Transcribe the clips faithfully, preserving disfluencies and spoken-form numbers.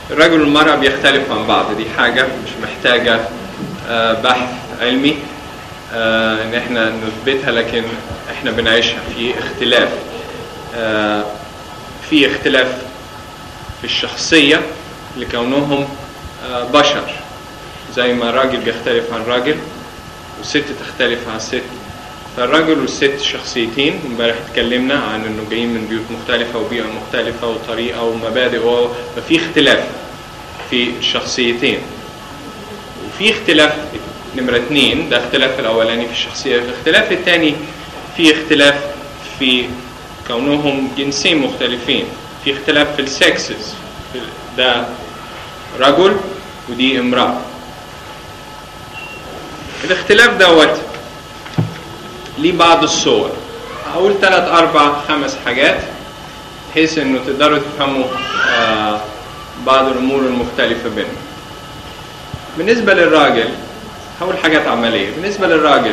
الرجل والمرأة بيختلفوا عن بعض، دي حاجة مش محتاجة بحث علمي ان احنا نثبتها، لكن احنا بنعيشها. في اختلاف في اختلاف في الشخصية لكونهم بشر، زي ما الراجل بيختلف عن الراجل والست تختلف عن الست. فالراجل والست شخصيتين، امبارح اتكلمنا عن انه جايين من بيوت مختلفة وبيئة مختلفة وطريقة ومبادئ، ففي اختلاف في الشخصيتين. وفي اختلاف نمرة اثنين، ده اختلاف الاولاني في الشخصية. الاختلاف الثاني في اختلاف في كونهم جنسين مختلفين، في اختلاف في السكسز، ده رجل ودي امرأة. الاختلاف دوت ليه بعض الصور، هقول ثلاث اربع خمس حاجات بحيث انه تقدروا تفهموا آه بعض الامور المختلفة بينهم. بالنسبة للراجل هقول حاجات عملية. بالنسبة للراجل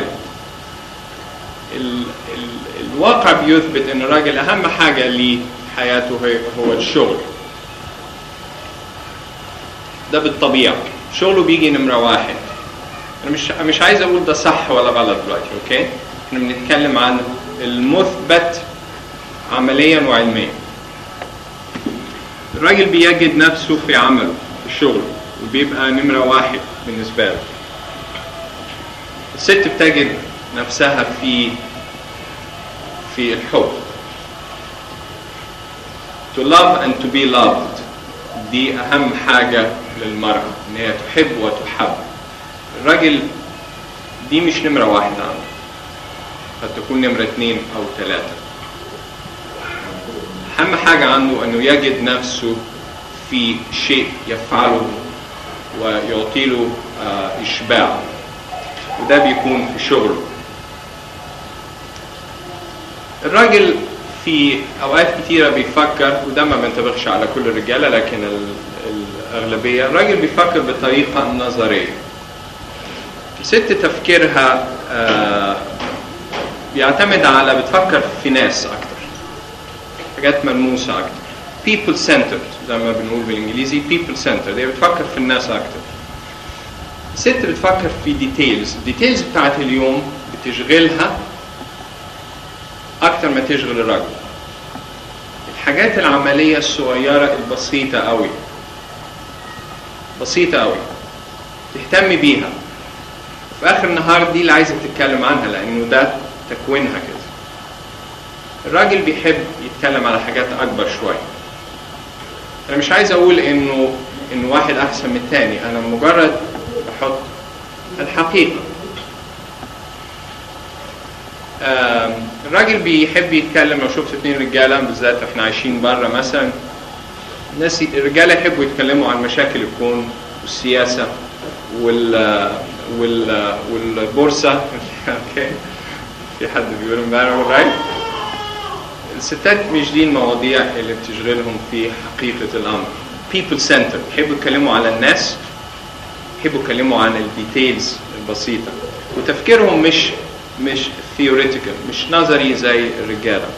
ال ال الواقع بيثبت ان الراجل اهم حاجة ليه حياته هو الشغل. ده بالطبيعة، شغله بيجي نمرة واحد. انا مش مش عايز اقول ده صح ولا غلط دلوقتي، اوكي؟ احنا بنتكلم عن المثبت عمليا وعلميا. الراجل بيجد نفسه في عمله في شغله وبيبقى نمرة واحد بالنسبة له. الست بتجد نفسها في في الحب. to love and to be loved دي أهم حاجة للمرأة، إن هي تحب وتحب. الراجل دي مش نمرة واحد عنده، قد تكون نمرة اثنين أو ثلاثة. أهم حاجة عنده أنه يجد نفسه في شيء يفعله ويعطيله إشباع، وده بيكون في شغله. الراجل في أوقات كتيرة بيفكر، وده ما بينطبقش على كل الرجالة لكن الأغلبية، الراجل بيفكر بطريقة نظرية. الست تفكيرها بيعتمد على بتفكر في ناس أكتر، حاجات ملموسة أكتر. people centered زي ما بنقول بالإنجليزي، people centered، هي بتفكر في الناس أكتر. الست بتفكر في ديتيلز، الديتيلز بتاعت اليوم بتشغلها أكتر ما تشغل الرجل. الحاجات العملية الصغيرة البسيطة قوي بسيطة قوي تهتم بيها، في آخر النهار دي اللي عايزة تتكلم عنها، لأنه ده تكوينها كده. الراجل بيحب يتكلم على حاجات أكبر شوية. أنا مش عايز أقول إنه إنه واحد أحسن من الثاني، أنا مجرد بحط الحقيقة. الراجل بيحب يتكلم، لو شفت اثنين رجالة بالذات احنا عايشين بره مثلا، الناس الرجالة يحبوا يتكلموا عن مشاكل الكون والسياسة وال وال والبورصة. اوكي، في حد بيقول امبارح رايت. الستات مش دي المواضيع اللي بتشغلهم في حقيقة الأمر. people centered، يحبوا يتكلموا على الناس، يحبوا يتكلموا عن الديتيلز البسيطة، وتفكيرهم مش مش theoretical، مش نظري زي الرجالة.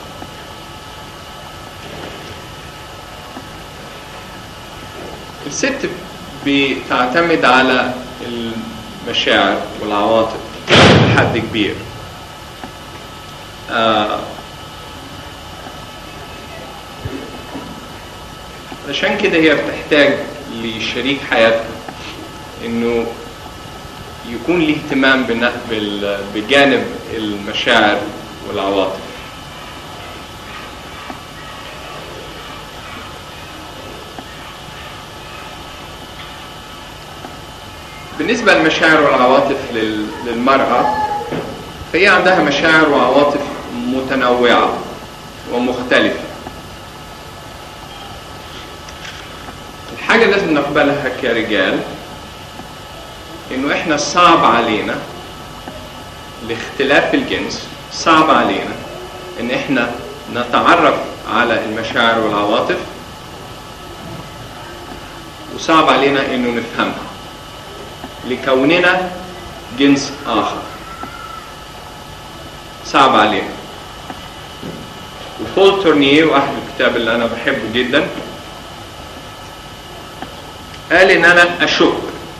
الست بتعتمد على المشاعر والعواطف لحد كبير. آه عشان كده هي بتحتاج لشريك حياتها انه يكون له اهتمام بجانب المشاعر والعواطف. بالنسبة للمشاعر والعواطف للمرأة، فهي عندها مشاعر وعواطف متنوعة ومختلفة. الحاجة لازم نقبلها كرجال انه احنا صعب علينا لاختلاف الجنس، صعب علينا ان احنا نتعرف على المشاعر والعواطف، وصعب علينا انه نفهمها لكوننا جنس اخر. صعب علينا. وبول تورنيه، واحد الكتاب اللي انا بحبه جدا، قال ان انا اشك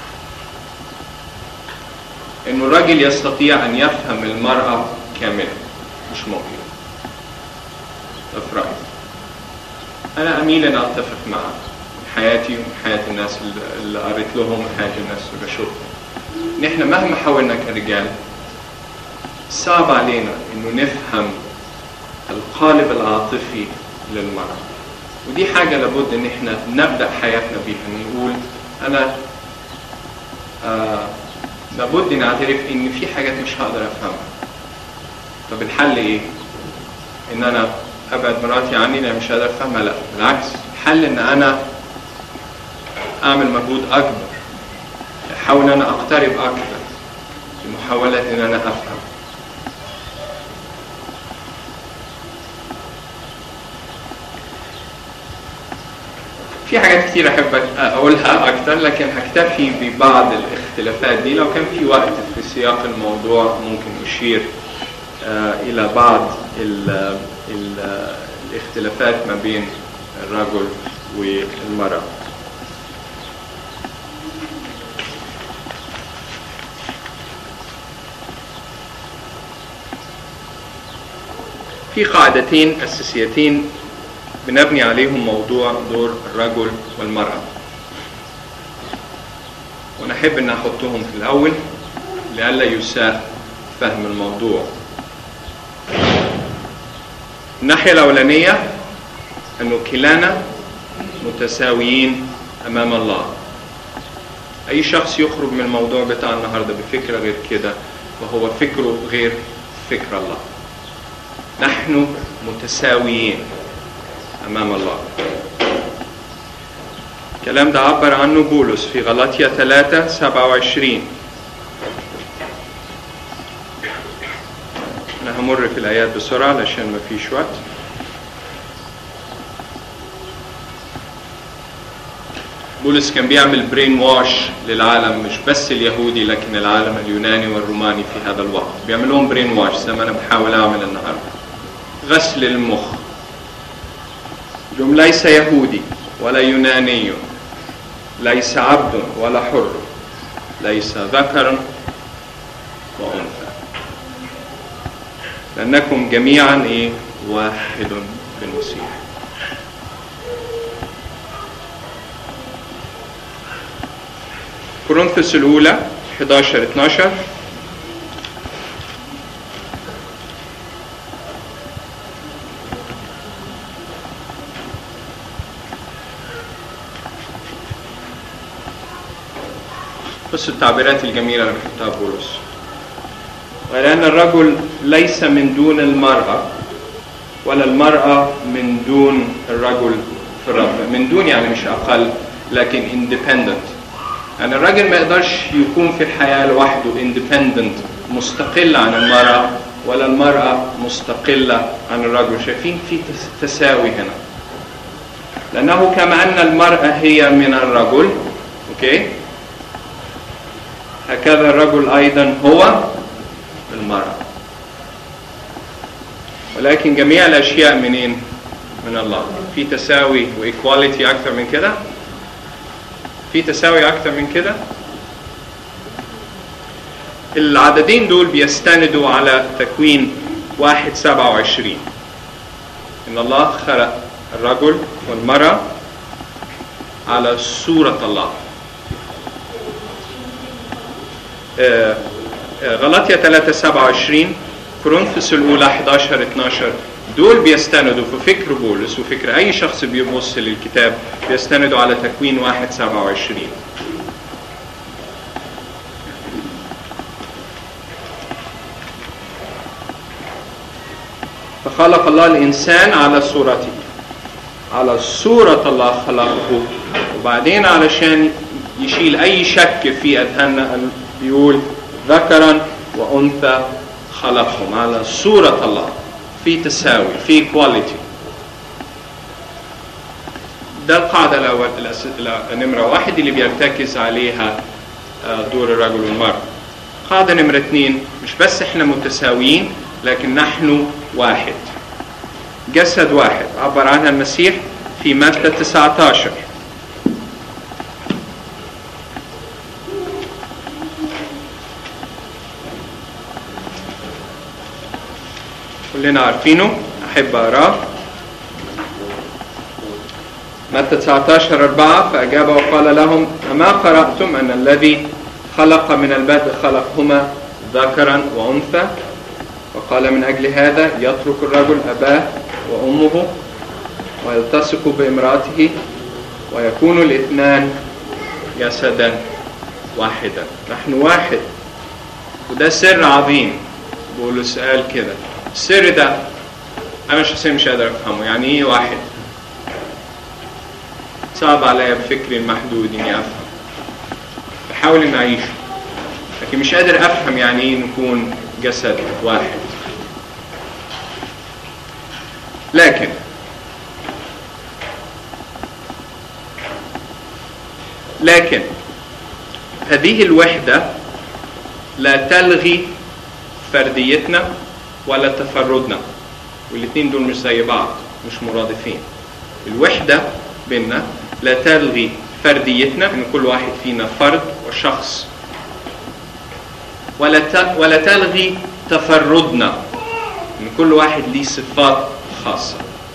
انه الرجل يستطيع ان يفهم المرأة كاملة. مش ممكن. ده في رأيي. انا اميل ان اتفق معه من حياتي ومن حياة الناس اللي قريت لهم ومن حياة الناس اللي بشوفهم. نحن مهما حاولنا كرجال صعب علينا انه نفهم القالب العاطفي للمرأة، ودي حاجة لابد ان احنا نبدأ حياتنا بيها. نقول انا آه لابد نعترف ان في حاجات مش هقدر افهمها. طب الحل ايه؟ ان انا ابعد مراتي عني لان مش هقدر افهمها؟ لا، بالعكس، الحل ان انا اعمل مجهود اكبر، احاول ان انا اقترب اكثر في محاولة ان انا افهم. في حاجات كتير احب اقولها اكتر، لكن هكتفي ببعض الاختلافات دي. لو كان في وقت في سياق الموضوع ممكن اشير الى بعض ال ال الاختلافات ما بين الرجل والمرأة. في قاعدتين اساسيتين بنبني عليهم موضوع دور الرجل والمرأة، وانا احب ان احطهم في الاول لئلا يساء فهم الموضوع. الناحية الاولانية انه كلانا متساويين امام الله. اي شخص يخرج من الموضوع بتاع النهارده بفكرة غير كده وهو فكره غير فكر الله. نحن متساويين أمام الله. الكلام ده عبر عنه بولس في غلاطية ثلاثة سبعة وعشرين. أنا همر في الآيات بسرعة علشان ما فيش وقت. بولس كان بيعمل برين واش للعالم، مش بس اليهودي لكن العالم اليوناني والروماني في هذا الوقت. بيعملون برين واش زي ما أنا بحاول أعمل النهاردة، غسل المخ. يوم ليس يهودي ولا يوناني، ليس عبد ولا حر، ليس ذكر وأنثى، لأنكم جميعا إيه؟ واحد بالمسيح. كورنثوس الأولى أحد عشر اثناشر. بص التعبيرات الجميلة اللي بيحطها بولس. ولأن الرجل ليس من دون المرأة ولا المرأة من دون الرجل في الرب. من دون يعني مش أقل، لكن independent. يعني الرجل ما يقدرش يكون في الحياة لوحده independent مستقل عن المرأة، ولا المرأة مستقلة عن الرجل. شايفين في تساوي هنا، لأنه كما أن المرأة هي من الرجل، أوكي، هكذا الرجل أيضا هو المرأة. ولكن جميع الأشياء منين؟ من الله. في تساوي وإيكواليتي أكثر من كده؟ في تساوي أكثر من كده؟ العددين دول بيستندوا على تكوين واحد سبعة وعشرين. إن الله خلق الرجل والمرأة على صورة الله. غلاطية ثلاثة سبعة وعشرين، كورنثوس الأولى أحد عشر اثناشر، دول بيستندوا في فكر بولس وفكر أي شخص بيبص للكتاب، بيستندوا على تكوين واحد سبعة وعشرين. فخلق الله الإنسان على صورته، على صورة الله خلقه. وبعدين علشان يشيل أي شك في أذهاننا بيقول ذكرا وأنثى خلقهم على صورة الله، في تساوي، في كواليتي. ده القاعدة الأول نمرة واحد اللي بيرتكز عليها دور الرجل والمرأة. قاعدة نمرة اثنين، مش بس احنا متساويين لكن نحن واحد، جسد واحد عبر عنها المسيح في متى تسعة عشر. كلنا عارفينه، أحب أقراه. متى تسعة عشر أربعة: فأجاب وقال لهم: أما قرأتم أن الذي خلق من البدء خلقهما ذكرا وأنثى؟ وقال: من أجل هذا يترك الرجل أباه وأمه ويلتصق بامرأته ويكون الاثنان جسدا واحدا. نحن واحد، وده سر عظيم. بولس قال كده. السر ده أنا شخصيا مش قادر أفهمه. يعني إيه واحد؟ صعب عليا بفكري المحدود إني أفهم. بحاول إني أعيشه، لكن مش قادر أفهم يعني إيه نكون جسد واحد. لكن لكن هذه الوحدة لا تلغي فرديتنا ولا تفردنا، والاثنين دول مش زي بعض، مش مرادفين. الوحدة بيننا لا تلغي فرديتنا، ان كل واحد فينا فرد وشخص، ولا ولا تلغي تفردنا، ان كل واحد ليه صفات خاصة.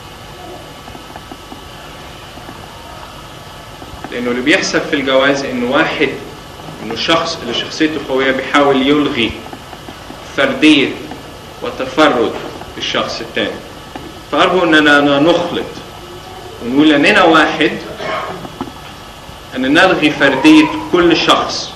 لانه اللي بيحصل في الجواز انه واحد، انه شخص اللي شخصيته قوية بيحاول يلغي فردية وتفرد الشخص الثاني. فأرجو أننا نخلط ونقول أننا واحد، أن نلغي فردية كل شخص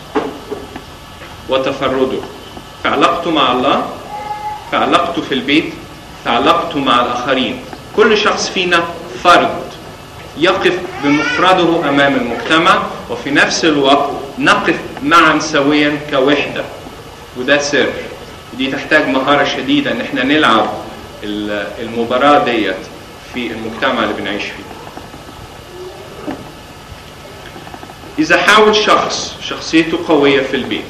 وتفرده في علاقته مع الله، في علاقته في البيت، في علاقته مع الآخرين. كل شخص فينا فرد يقف بمفرده أمام المجتمع، وفي نفس الوقت نقف معا سويا كوحدة. وده سر، دي تحتاج مهارة شديدة ان احنا نلعب المباراة ديت في المجتمع اللي بنعيش فيه. إذا حاول شخص شخصيته قوية في البيت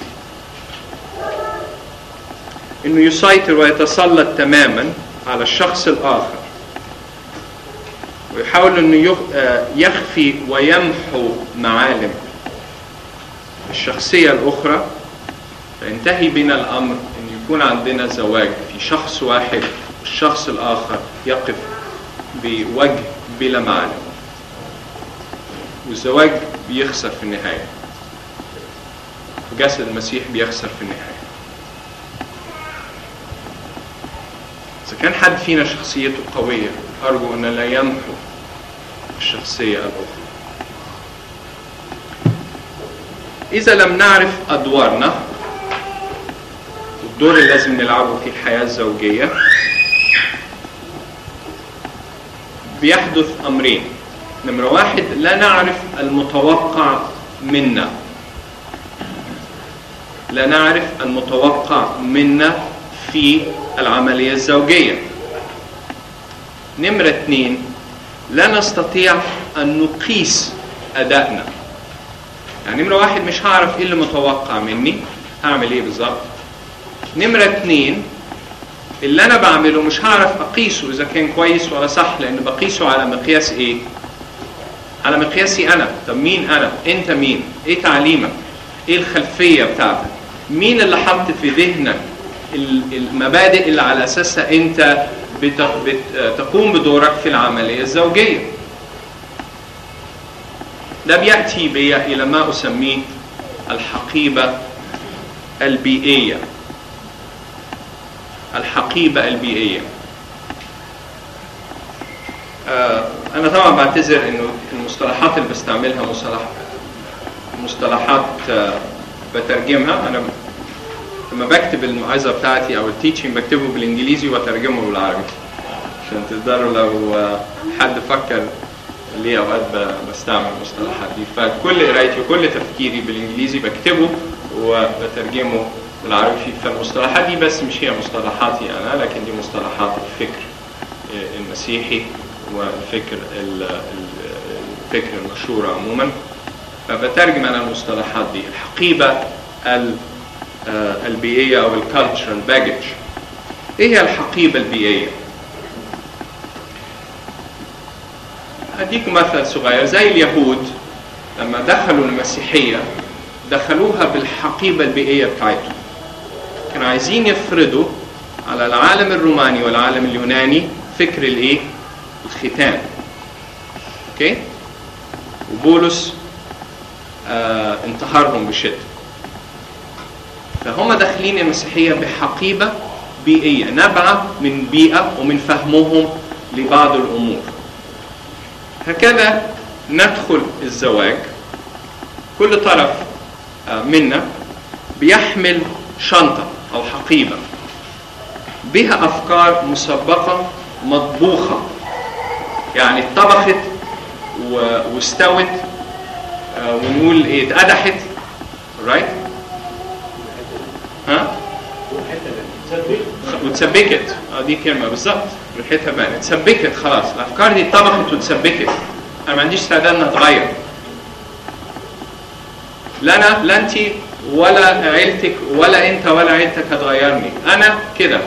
انه يسيطر ويتسلط تماما على الشخص الآخر، ويحاول انه يخفي ويمحو معالم الشخصية الأخرى، فينتهي بنا الأمر أن يكون عندنا زواج في شخص واحد والشخص الآخر يقف بوجه بلا معالم، والزواج بيخسر في النهاية، وجسد المسيح بيخسر في النهاية. إذا كان حد فينا شخصيته قوية، أرجو أن لا يمحو الشخصية الأخرى. إذا لم نعرف أدوارنا والدور اللي لازم نلعبه في الحياة الزوجية، بيحدث أمرين. نمرة واحد، لا نعرف المتوقع منا، لا نعرف المتوقع منا في العملية الزوجية. نمرة اثنين، لا نستطيع أن نقيس أدائنا. يعني نمرة واحد، مش هعرف إيه اللي متوقع مني، هعمل إيه بالظبط. نمرة اثنين، اللي أنا بعمله مش هعرف أقيسه إذا كان كويس ولا صح، لأن بقيسه على مقياس إيه؟ على مقياسي أنا. طب مين أنا؟ أنت مين؟ إيه تعليمك؟ إيه الخلفية بتاعتك؟ مين اللي حط في ذهنك المبادئ اللي على أساسها أنت بتقوم بدورك في العملية الزوجية؟ ده بيأتي بي إلى ما أسميه الحقيبة البيئية. الحقيبة البيئية. آه أنا طبعا بعتذر إنه المصطلحات اللي بستعملها مصطلح مصطلحات آه بترجمها. أنا لما بكتب الموعظة بتاعتي أو التيتشنج بكتبه بالإنجليزي وترجمه بالعربي، عشان تقدروا لو آه حد فكر ليه أوقات بستعمل المصطلحات دي. فكل قرايتي وكل تفكيري بالإنجليزي بكتبه وبترجمه بالعربي. فالمصطلحات دي بس مش هي مصطلحاتي أنا، لكن دي مصطلحات الفكر المسيحي والفكر الفكر المشهور عموما. فبترجم أنا المصطلحات دي. الحقيبة البيئية أو الكالتشرال باجج. إيه هي الحقيبة البيئية؟ أديكم مثل صغير. زي اليهود لما دخلوا المسيحية دخلوها بالحقيبة البيئية بتاعتهم. كانوا عايزين يفرضوا على العالم الروماني والعالم اليوناني فكر الايه؟ الختان. اوكي؟ وبولس آه انتحرهم بشدة. فهم داخلين المسيحية بحقيبة بيئية نابعة من بيئة ومن فهمهم لبعض الأمور. هكذا ندخل الزواج، كل طرف آه منا بيحمل شنطة أو حقيبة بها أفكار مسبقة مطبوخة، يعني اتطبخت واستوت آه ونقول ايه اتقدحت رايت ها وتسبكت. اه دي كلمه بالظبط ريحتها بانت. اتسبكت خلاص، الافكار دي اتطبخت وتسبكت. انا ما عنديش استعداد انها تتغير، لا انا لا انت ولا عيلتك ولا انت ولا عيلتك هتغيرني، انا كده.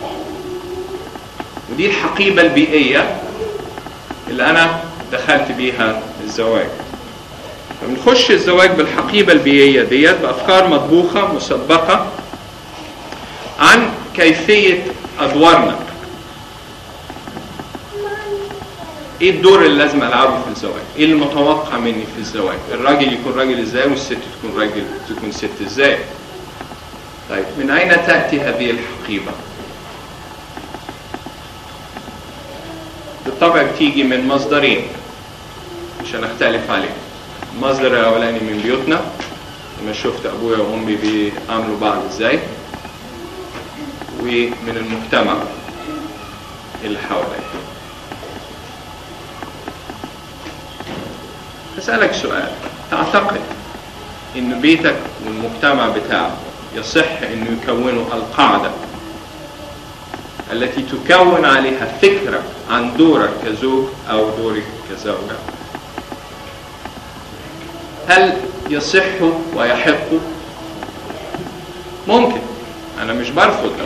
ودي الحقيبه البيئيه اللي انا دخلت بيها الزواج. فبنخش الزواج بالحقيبة البيئية ديت بأفكار مطبوخة مسبقة عن كيفية أدوارنا. إيه الدور اللي لازم ألعبه في الزواج؟ إيه المتوقع مني في الزواج؟ الراجل يكون راجل إزاي والست تكون راجل تكون ست إزاي؟ طيب من أين تأتي هذه الحقيبة؟ بالطبع بتيجي من مصدرين مش هنختلف عليه. المصدر الاولاني من بيوتنا، لما شفت ابويا وامي بيعاملوا بعض ازاي، ومن المجتمع اللي حواليا. هسألك سؤال، تعتقد ان بيتك والمجتمع بتاعك يصح انه يكونوا القاعدة التي تكون عليها فكرة عن دورك كزوج او دورك كزوجة؟ هل يصح ويحق؟ ممكن، انا مش برفض ده،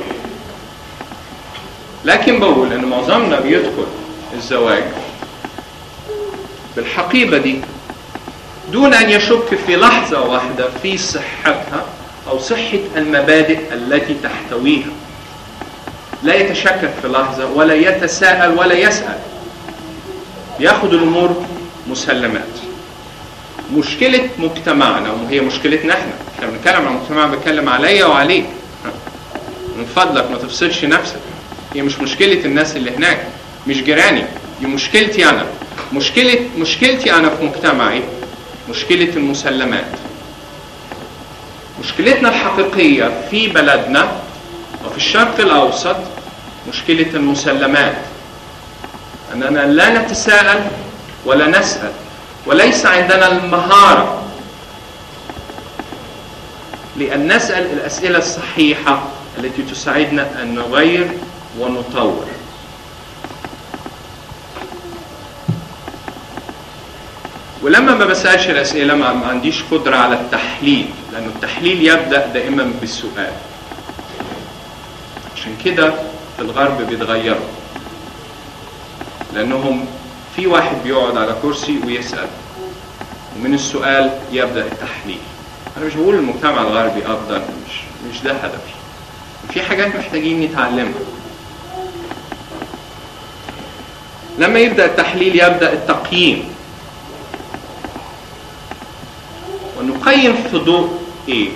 لكن بقول ان معظمنا بيدخل الزواج بالحقيبة دي دون ان يشك في لحظة واحدة في صحتها او صحة المبادئ التي تحتويها. لا يتشكك في لحظة ولا يتساءل ولا يسأل، ياخد الامور مسلمات. مشكلة مجتمعنا وهي مشكلتنا احنا، احنا بنتكلم عن مجتمع، بتكلم عليا وعليك، من فضلك ما تفصلش نفسك. هي مش مشكلة الناس اللي هناك، مش جيراني، دي مشكلتي انا. مشكلة مشكلتي انا في مجتمعي مشكلة المسلمات. مشكلتنا الحقيقية في بلدنا وفي الشرق الاوسط مشكلة المسلمات، اننا لا نتساءل ولا نسأل، وليس عندنا المهارة لأن نسأل الأسئلة الصحيحة التي تساعدنا أن نغير ونطور. ولما ما بسألش الأسئلة ما عنديش قدرة على التحليل، لأن التحليل يبدأ دائما بالسؤال. عشان كده في الغرب بيتغيروا، لأنهم في واحد بيقعد على كرسي ويسأل، ومن السؤال يبدأ التحليل. أنا مش بقول المجتمع الغربي أفضل، مش مش ده هدفي. في حاجات محتاجين نتعلمها. لما يبدأ التحليل يبدأ التقييم. ونقيم في ضوء إيه؟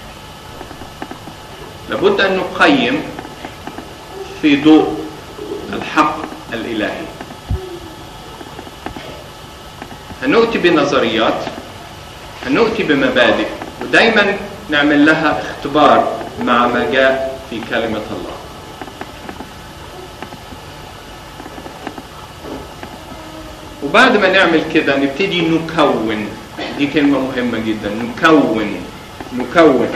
لابد أن نقيم في ضوء الحق الإلهي. هنؤتي بنظريات، هنؤتي بمبادئ، ودايما نعمل لها اختبار مع ما جاء في كلمة الله. وبعد ما نعمل كده نبتدي نكون. دي كلمة مهمة جدا، نكون نكون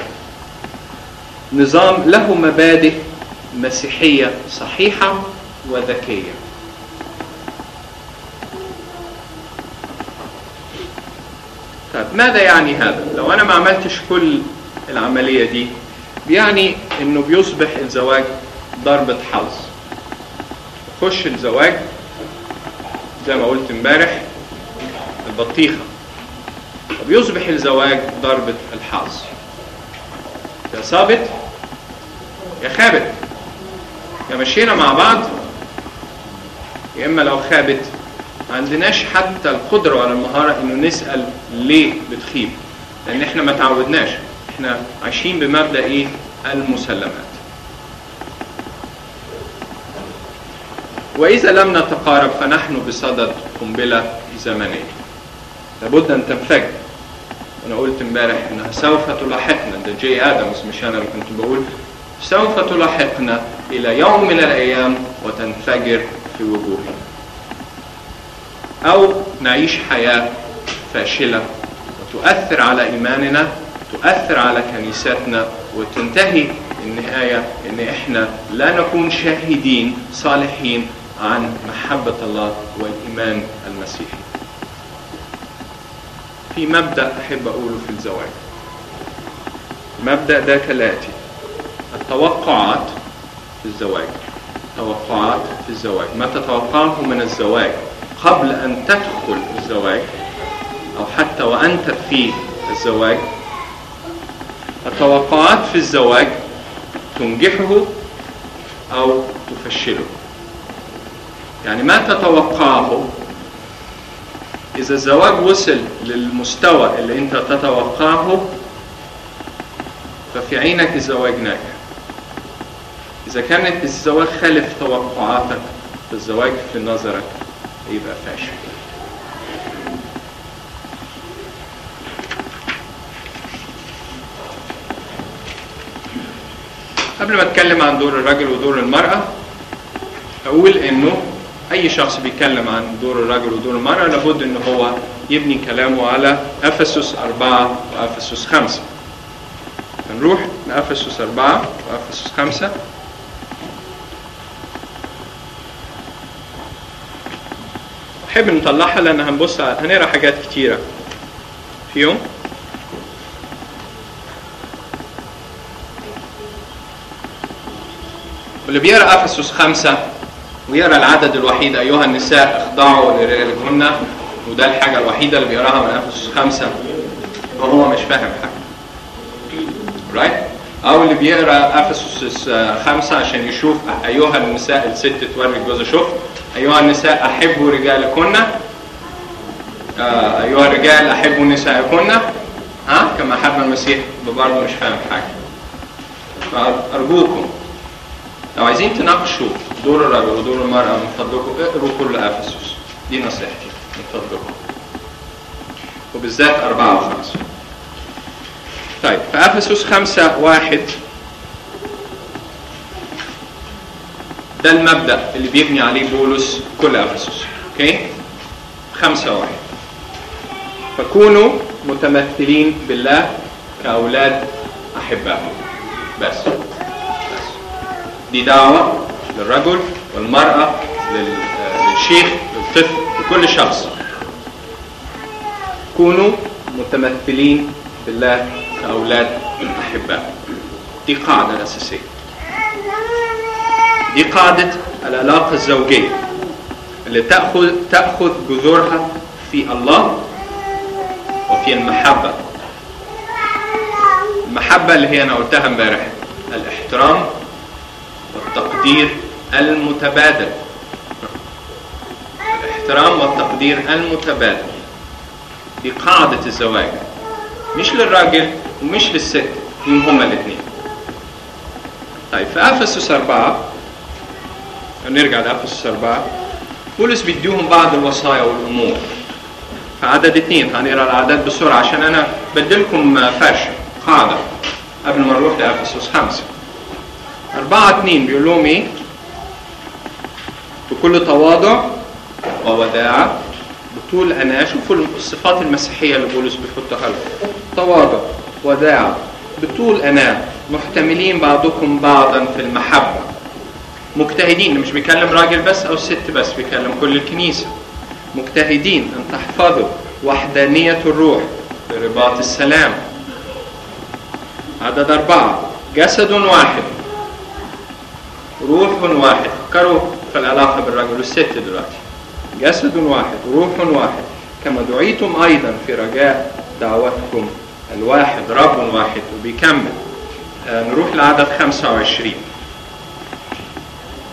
نظام له مبادئ مسيحية صحيحة وذكية. طيب ماذا يعني هذا؟ لو أنا ما عملتش كل العملية دي، يعني إنه بيصبح الزواج ضربة حظ. خش الزواج زي ما قلت امبارح البطيخة، وبيصبح الزواج ضربة الحظ. يا صابت يا خابت. يا مشينا مع بعض يا إما لو خابت ما عندناش حتى القدرة ولا المهارة إنه نسأل ليه بتخيب، لأن إحنا ما تعودناش، إحنا عايشين بمبدأ إيه؟ المسلمات. وإذا لم نتقارب فنحن بصدد قنبلة زمنية لابد أن تنفجر. أنا قلت امبارح إنها سوف تلاحقنا، ده جي آدمز مش أنا اللي كنت بقول، سوف تلاحقنا إلى يوم من الأيام وتنفجر في وجوهنا، أو نعيش حياة فاشلة وتؤثر على إيماننا، تؤثر على كنيستنا، وتنتهي النهاية إن إحنا لا نكون شاهدين صالحين عن محبة الله والإيمان المسيحي. في مبدأ أحب أقوله في الزواج، المبدأ ده كالآتي: التوقعات في الزواج، توقعات في الزواج، ما تتوقعه من الزواج قبل أن تدخل الزواج أو حتى وأنت في الزواج. التوقعات في الزواج تنجحه أو تفشله. يعني ما تتوقعه إذا الزواج وصل للمستوى اللي أنت تتوقعه ففي عينك الزواج ناجح. إذا كانت الزواج خالف توقعاتك فالزواج في نظرك يبقى فاشل. قبل ما اتكلم عن دور الرجل ودور المرأة اقول انه اي شخص بيتكلم عن دور الرجل ودور المرأة لابد انه هو يبني كلامه على افسس أربعة وافسس خمسة. هنروح لافسس أربعة وافسس خمسة. احب نطلعها لان هنبص هنقرا حاجات كتيرة فيهم. واللي بيقرا افسس خمسة ويقرا العدد الوحيد ايها النساء اخضعوا لرجالهن، وده الحاجه الوحيده اللي بيقراها من افسس خمسة، وهو مش فاهم حاجه. رايت؟ او اللي بيقرا افسس خمسة عشان يشوف ايها النساء، الست توري جوزها شفت ايها النساء احبوا رجالكن، آه ايها الرجال احبوا نسائكن ها كما حب المسيح، برضه مش فاهم حاجه. فارجوكم لو عايزين تناقشوا دور الرجل ودور المرأة من فضلكم اقروا كل افسس، دي نصيحتي من فضلكم، وبالذات أربعة وخمسة. طيب في افسس خمسة واحد ده المبدأ اللي بيبني عليه بولس كل افسس. اوكي؟ خمسة واحد فكونوا متمثلين بالله كأولاد أحباء. بس دي دعوة للرجل والمرأة، للشيخ، للطفل، لكل شخص. كونوا متمثلين بالله كأولاد أحباء. دي قاعدة أساسية، دي قاعدة العلاقة الزوجية اللي تأخذ تأخذ جذورها في الله وفي المحبة. المحبة اللي هي أنا قلتها امبارح، الاحترام والتقدير المتبادل. الاحترام والتقدير المتبادل دي قاعدة الزواج، مش للراجل ومش للست، هم هما الاثنين. طيب في أفسس أربعة، نرجع لأفسس أربعة، بولس بيديهم بعض الوصايا والأمور. في عدد اثنين هنقرا الأعداد بسرعة عشان أنا بدلكم فرشة قاعدة قبل ما نروح لأفسس خمسة. أربعة اثنين بيقول لهم إيه؟ بكل تواضع ووداعة بطول أناة. شوفوا الصفات المسيحية اللي بولس بيحطها لكم: تواضع، وداعة، بطول أناة، محتملين بعضكم بعضا في المحبة، مجتهدين. مش بيكلم راجل بس أو ست بس، بيكلم كل الكنيسة. مجتهدين أن تحفظوا وحدانية الروح برباط السلام. عدد أربعة: جسد واحد، روح واحد. فكروا في العلاقة بالرجل والست دلوقتي. جسد واحد، روح واحد، كما دعيتم أيضا في رجاء دعوتكم الواحد، رب واحد. وبيكمل. آه نروح لعدد خمسة وعشرين.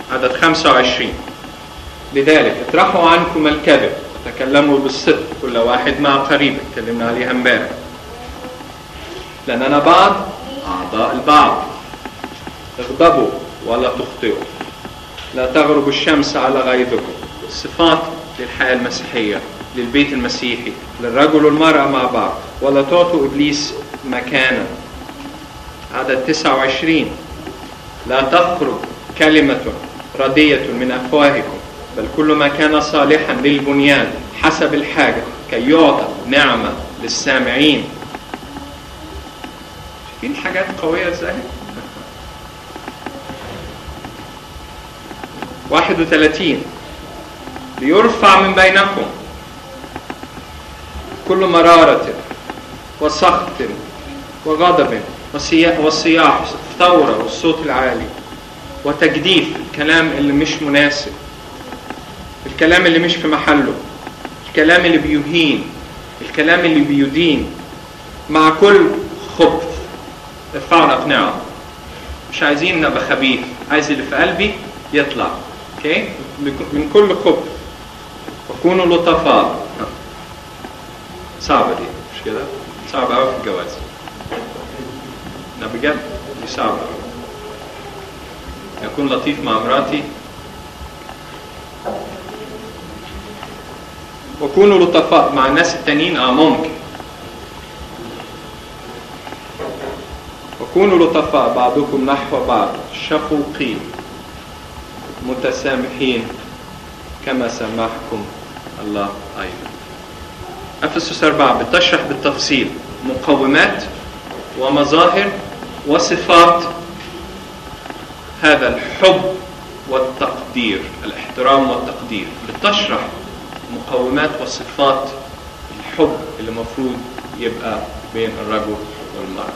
عدد خمسة وعشرين. لذلك اطرحوا عنكم الكذب وتكلموا بالصدق كل واحد مع قريبه، اتكلمنا عليها امبارح، لأننا بعض أعضاء البعض. اغضبوا ولا تخطئوا، لا تغرب الشمس على غيظكم. صفات للحياة المسيحية، للبيت المسيحي، للرجل والمرأة مع بعض. ولا تعطوا إبليس مكانا. عدد تسعة وعشرين. لا تخرج كلمة ردية من أفواهكم، بل كل ما كان صالحا للبنيان حسب الحاجة كي يعطى نعمة للسامعين. شايفين حاجات قوية ازاي؟ واحد وثلاثين. ليرفع من بينكم كل مرارة وسخط وغضب والصياح، الثورة والصوت العالي وتجديف، الكلام اللي مش مناسب، الكلام اللي مش في محله، الكلام اللي بيهين، الكلام اللي بيدين، مع كل خبث. ارفعوا اقنعه. مش عايزين نبقى خبيث، عايز اللي في قلبي يطلع. اوكي؟ من كل خبث. وكونوا لطفاء. صعبة دي مش كده؟ صعبة قوي في الجواز. لا بجد دي صعبة قوي. أكون لطيف مع مراتي. وكونوا لطفاء مع الناس التانيين. اه ممكن. وكونوا لطفاء بعضكم نحو بعض، شفوقين متسامحين كما سامحكم الله أيضا. أفسس أربعة بتشرح بالتفصيل مقومات ومظاهر وصفات هذا الحب والتقدير، الاحترام والتقدير. بتشرح مقومات وصفات الحب اللي المفروض يبقى بين الرجل والمرأة.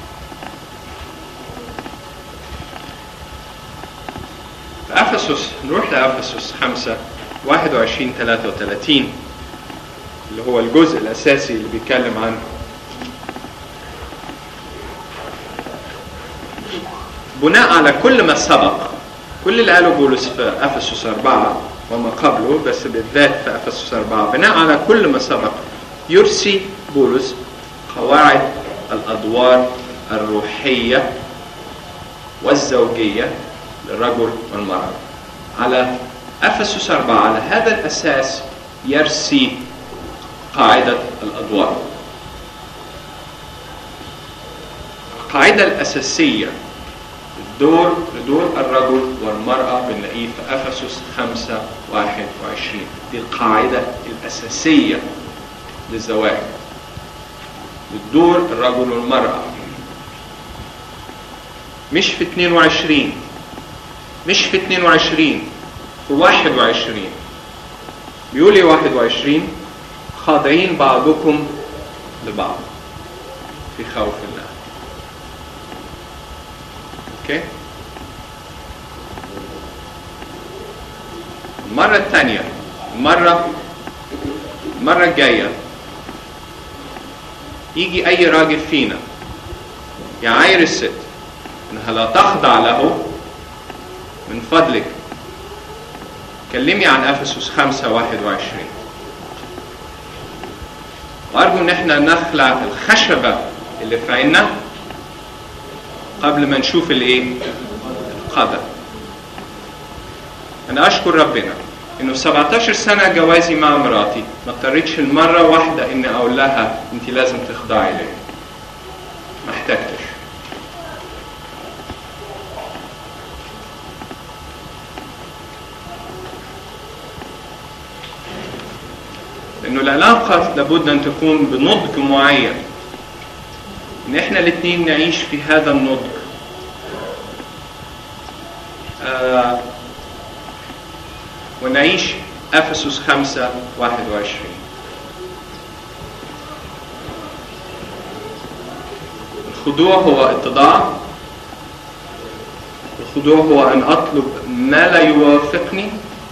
أفسس، نروح لأفسس خمسة واحد وعشرين ثلاثة وثلاثين اللي هو الجزء الأساسي اللي بيتكلم عنه. بناء على كل ما سبق، كل اللي قاله بولس في أفسس أربعة وما قبله، بس بالذات في أفسس أربعة، بناء على كل ما سبق يرسي بولس قواعد الأدوار الروحية والزوجية للرجل والمرأة. على أفسس أربعة على هذا الأساس يرسي قاعدة الأدوار. القاعدة الأساسية الدور لدور الرجل والمرأة بنلاقيه في أفسس خمسة واحد وعشرين. دي القاعدة الأساسية للزواج، للدور الرجل والمرأة. مش في اثنين وعشرين، مش في اثنين وعشرين، في واحد وعشرين. بيقول لي واحد وعشرين خاضعين بعضكم لبعض في خوف الله. اوكي؟ المرة الثانية، المرة المرة الجاية يجي أي راجل فينا يعاير الست إنها لا تخضع له، من فضلك كلمي عن أفسس خمسة واحد وعشرين. وأرجو إن احنا نخلع الخشبة اللي في عيننا قبل ما نشوف الايه؟ القدر. أنا أشكر ربنا إنه سبعة عشر سنة جوازي مع مراتي ما اضطريتش المرة واحدة إني أقول لها أنت لازم تخضعي لي. ما احتجتش. لأنه العلاقة لابد أن تكون بنضج معين، إن إحنا الاثنين نعيش في هذا النضج. آه ونعيش أفسس خمسة واحد وعشرين. الخضوع هو اتضاع. الخضوع هو أن أطلب ما لا يوافقني،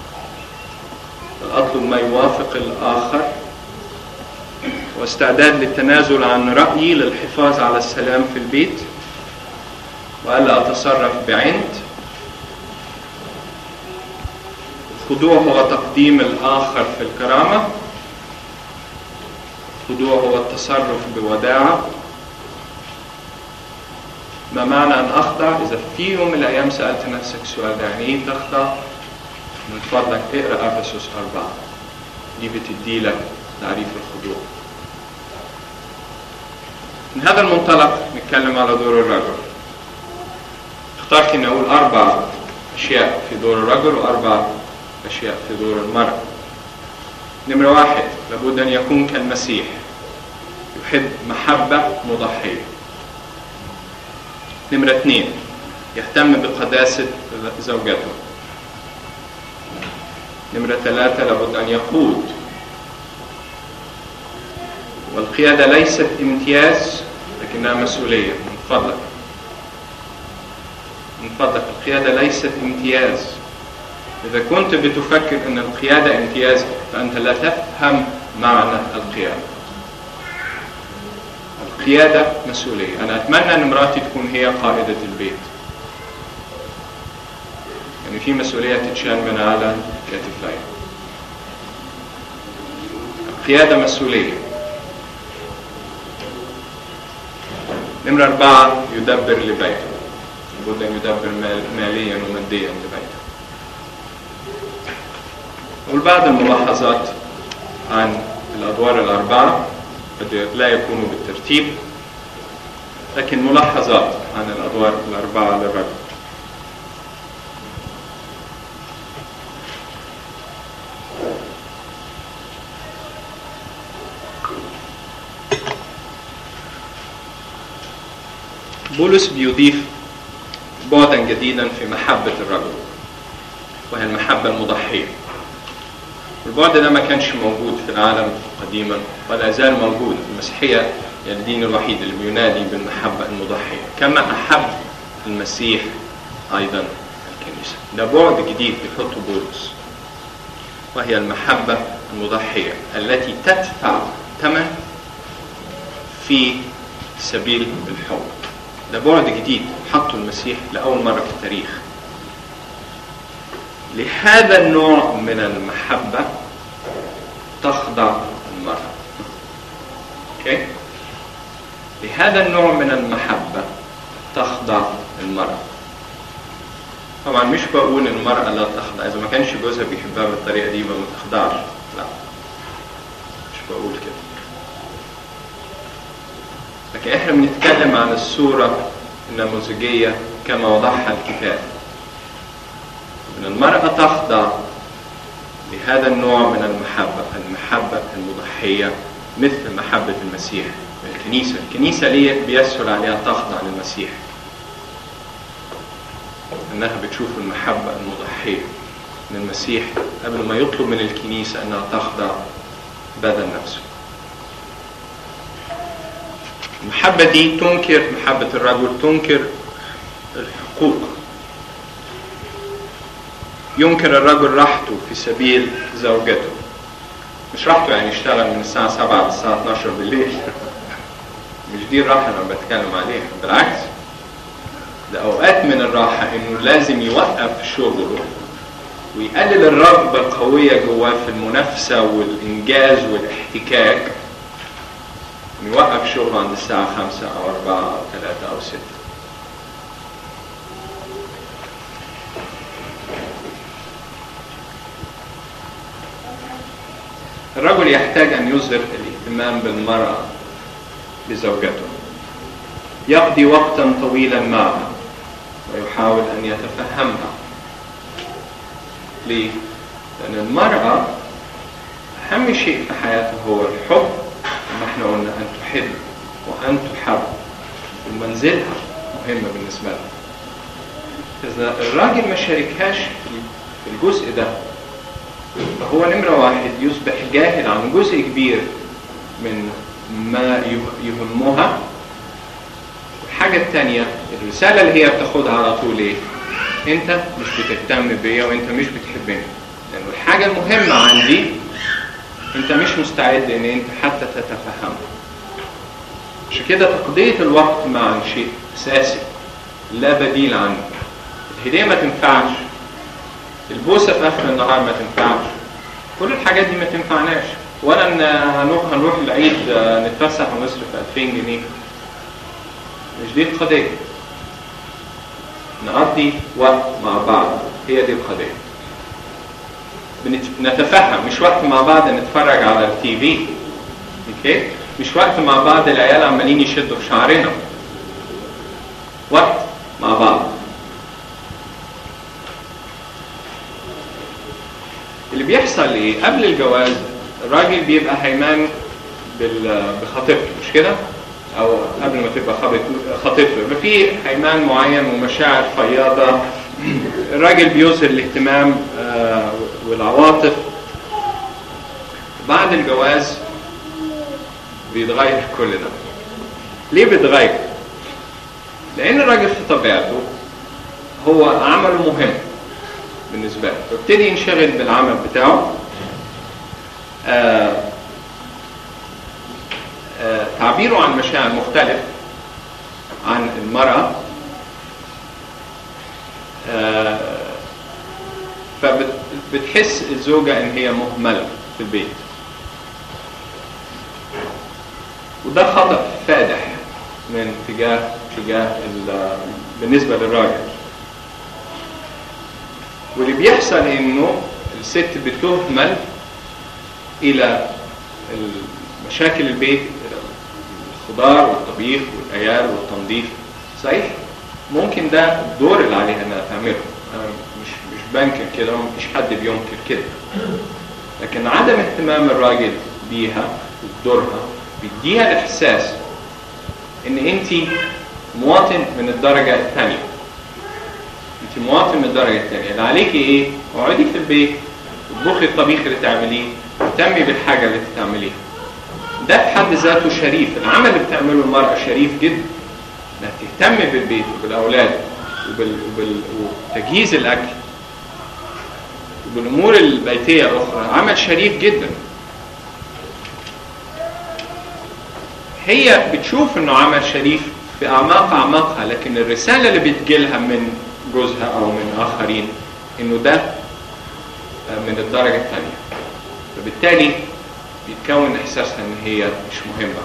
أطلب ما يوافق الآخر، واستعداد للتنازل عن رأيي للحفاظ على السلام في البيت، وألا أتصرف بعند. الخضوع هو تقديم الآخر في الكرامة. الخضوع هو التصرف بوداعة. ما معنى أن أخضع؟ إذا في يوم من الأيام سألت نفسك السؤال ده، يعني إيه تخضع؟ من فضلك اقرأ أفسس أربعة، دي بتدي لك تعريف الخضوع. من هذا المنطلق نتكلم على دور الرجل. اخترت أن أقول أربع أشياء في دور الرجل وأربع أشياء في دور المرأة. نمرة واحد، لابد أن يكون كالمسيح، يحب محبة مضحية. نمرة اثنين، يهتم بقداسة زوجته. نمرة ثلاثة، لابد أن يقود، والقيادة ليست امتياز لكنها مسؤولية. من فضلك من فضلك القيادة ليست امتياز. إذا كنت بتفكر أن القيادة امتياز فأنت لا تفهم معنى القيادة. القيادة مسؤولية. أنا أتمنى أن مراتي تكون هي قائدة البيت، يعني في مسؤولية تتشال من على كتفي. القيادة مسؤولية. نمرة أربعة، يدبر لبيته، لابد أن يدبر ماليا وماديا لبيته. والبعض الملاحظات عن الأدوار الأربعة قد لا يكونوا بالترتيب، لكن ملاحظات عن الأدوار الأربعة للرجل. بولس بيضيف بعدا جديدا في محبة الرجل، وهي المحبة المضحية. البعد ده ما كانش موجود في العالم قديما ولا زال موجود. المسيحية هي الدين الوحيد اللي بينادي بالمحبة المضحية، كما أحب المسيح أيضا الكنيسة. ده بعد جديد بيحطه بولس، وهي المحبة المضحية التي تدفع ثمن في سبيل الحب. ده بعد جديد حطه المسيح لأول مرة في التاريخ. لهذا النوع من المحبة تخضع المرأة. أوكي؟ لهذا النوع من المحبة تخضع المرأة. طبعا مش بقول ان المرأة لا تخضع، إذا ما كانش جوزها بيحبها بالطريقة دي ما تخضعش، لا، مش بقول كده. لكن احنا بنتكلم عن الصورة النموذجية كما وضحها الكتاب. ان المرأة تخضع لهذا النوع من المحبة، المحبة المضحية، مثل محبة المسيح الكنيسة. الكنيسة ليه بيسهل عليها تخضع للمسيح؟ انها بتشوف المحبة المضحية من المسيح قبل ما يطلب من الكنيسة انها تخضع بدل نفسه. المحبة دي تنكر، محبة الرجل تنكر الحقوق. ينكر الرجل راحته في سبيل زوجته. مش راحته يعني يشتغل من الساعة سبعة للساعة اثناشر بالليل. مش دي الراحة اللي أنا بتكلم عليها، بالعكس، ده أوقات من الراحة إنه لازم يوقف شغله ويقلل الرغبة القوية جواه في المنافسة والإنجاز والاحتكاك، يوقف شغله عند الساعة خمسة أو أربعة أو ثلاثة أو ستة. الرجل يحتاج أن يظهر الاهتمام بالمرأة بزوجته، يقضي وقتا طويلا معها ويحاول أن يتفهمها. ليه؟ لأن المرأة أهم شيء في حياتها هو الحب، كما احنا قلنا أن تحب وأن تحب، ومنزلها مهمة بالنسبة لها. إذا الراجل ما شاركهاش في الجزء ده فهو نمرة واحد يصبح جاهل عن جزء كبير من ما يهمها. الحاجة الثانية، الرسالة اللي هي بتاخدها على طول ايه؟ انت مش بتهتم بيا وانت مش بتحبني، لأنه الحاجة المهمة عندي انت مش مستعد ان انت حتى تتفهمها. عشان كده تقضية الوقت مع شيء أساسي لا بديل عنه. الهدية ما تنفعش البوسه في اخر النهار ما تنفعش، كل الحاجات دي ما تنفعناش. ولا ان هنروح هنروح العيد نتفسح ونصرف ألفين جنيه، مش دي القضيه. نقضي وقت مع بعض، هي دي القضيه. نتفهم، مش وقت مع بعض نتفرج على التي في، اوكي؟ مش وقت مع بعض العيال عمالين يشدوا في شعرنا، وقت مع بعض. اللي بيحصل ايه قبل الجواز؟ الراجل بيبقى هيمان بخطيبته، مش كده؟ او قبل ما تبقى خطيبته يبقى في هيمان معين ومشاعر فياضه. الراجل بيظهر الاهتمام والعواطف. بعد الجواز بيتغير كل ده. ليه بيتغير؟ لان الراجل في طبيعته هو عمله مهم بالنسبه له، فابتدي ينشغل بالعمل بتاعه. آآ آآ تعبيره عن مشاعر مختلف عن المرأة، فبتحس الزوجة ان هي مهملة في البيت، وده خطأ فادح من تجاه تجاه بالنسبة للراجل. واللي بيحصل انه الست بتهمل الى مشاكل البيت، الخضار والطبيخ والعيال والتنظيف. صحيح ممكن ده الدور اللي عليها انها تعمله، انا مش مش بنكر كده ومفيش حد بينكر كده، لكن عدم اهتمام الراجل بيها ودورها بيديها الاحساس ان انت مواطن من الدرجه الثانيه. انت مواطن من الدرجه الثانيه، اللي عليكي ايه؟ اقعدي في البيت وطبخي الطبيخ اللي تعمليه واهتمي بالحاجه اللي تعمليها. ده في حد ذاته شريف. العمل اللي بتعمله المراه شريف جدا، انها تهتم بالبيت وبالاولاد وبال... وبال... وتجهيز الاكل وبالامور البيتيه الاخرى، عمل شريف جدا. هي بتشوف انه عمل شريف في اعماق اعماقها، لكن الرساله اللي بتجيلها من جوزها او من اخرين انه ده من الدرجه الثانيه، فبالتالي بيتكون احساسها ان هي مش مهمه.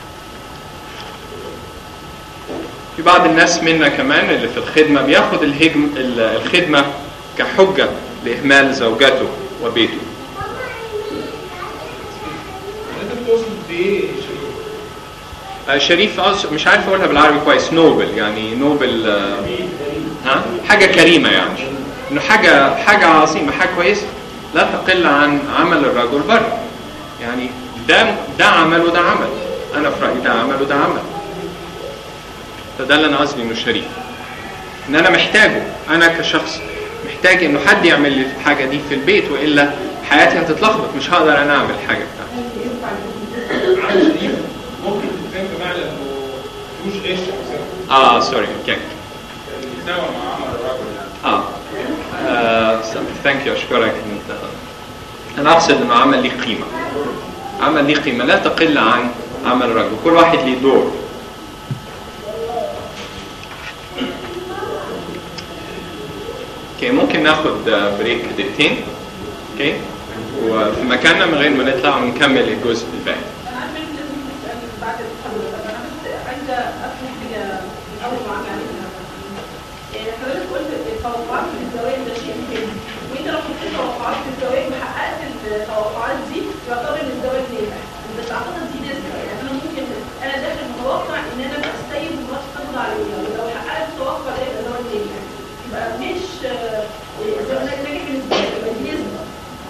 في بعض الناس منا كمان اللي في الخدمه بياخد الهجم الخدمه كحجه لاهمال زوجته وبيته. شريف مش عارف اقولها بالعربي كويس. نوبل يعني نوبل، ها حاجه كريمه، يعني انه حاجه حاجه عظيمه، حاجه كويسه لا تقل عن عمل الرجل بره. يعني ده ده عمل وده عمل، انا في رايي ده عمل وده عمل. فده اللي انا قصدي انه شريف، ان انا محتاجه، انا كشخص محتاج انه حد يعمل لي الحاجه دي في البيت، والا حياتي هتتلخبط، مش هقدر انا اعمل الحاجه بتاعتي. عمل شريف ممكن تتفهم بمعنى انه مش غش او اه سوري اوكي يتساوى مع عمل الرجل. اه ثانك يو اشكرك. انا اقصد انه عمل ليه قيمه، عمل ليه قيمه لا تقل عن عمل الرجل، كل واحد ليه دور. اوكي ممكن ناخد بريك دقيقتين اوكي وفي مكاننا من غير ما نطلع ونكمل الجزء الباقي. انا عارفه ان لازم تسالني بعد التخرج، بس انا بس عايزه افهم حاجه اول ما عليها. حضرتك قلت التوقعات في الزواج ده شيء مهم، وانت لو حطيت توقعات في الزواج وحققت التوقعات دي يعتبر ان الزواج ناجح، بس اعتقد دي نسبه. يعني انا ممكن انا داخل متوقع ان انا ابقى السيد ومراتي تخضع عليا، ولو حققت التوقع ده يبقى زواج ناجح، يبقى مش الزواج ناجح بالنسبه لي، يبقى دي نسبه.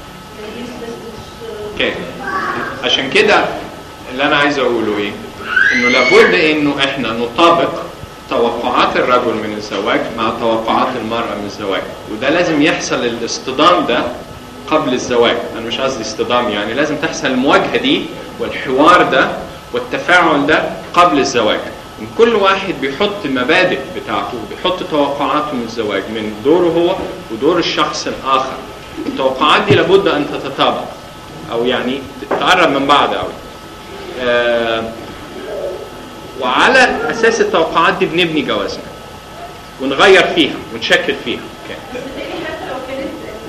اوكي عشان كده اللي انا عايز اقوله ايه؟ انه لابد انه احنا نطابق توقعات الرجل من الزواج مع توقعات المرأة من الزواج، وده لازم يحصل الاصطدام ده قبل الزواج. انا مش قصدي اصطدام، يعني لازم تحصل المواجهة دي والحوار ده والتفاعل ده قبل الزواج. ان كل واحد بيحط المبادئ بتاعته، بيحط توقعاته من الزواج من دوره هو ودور الشخص الاخر. التوقعات دي لابد ان تتطابق او يعني تتقرب من بعض قوي. آه وعلى اساس التوقعات دي بنبني جوازنا ونغير فيها ونشكل فيها. بس تاني حتى لو كانت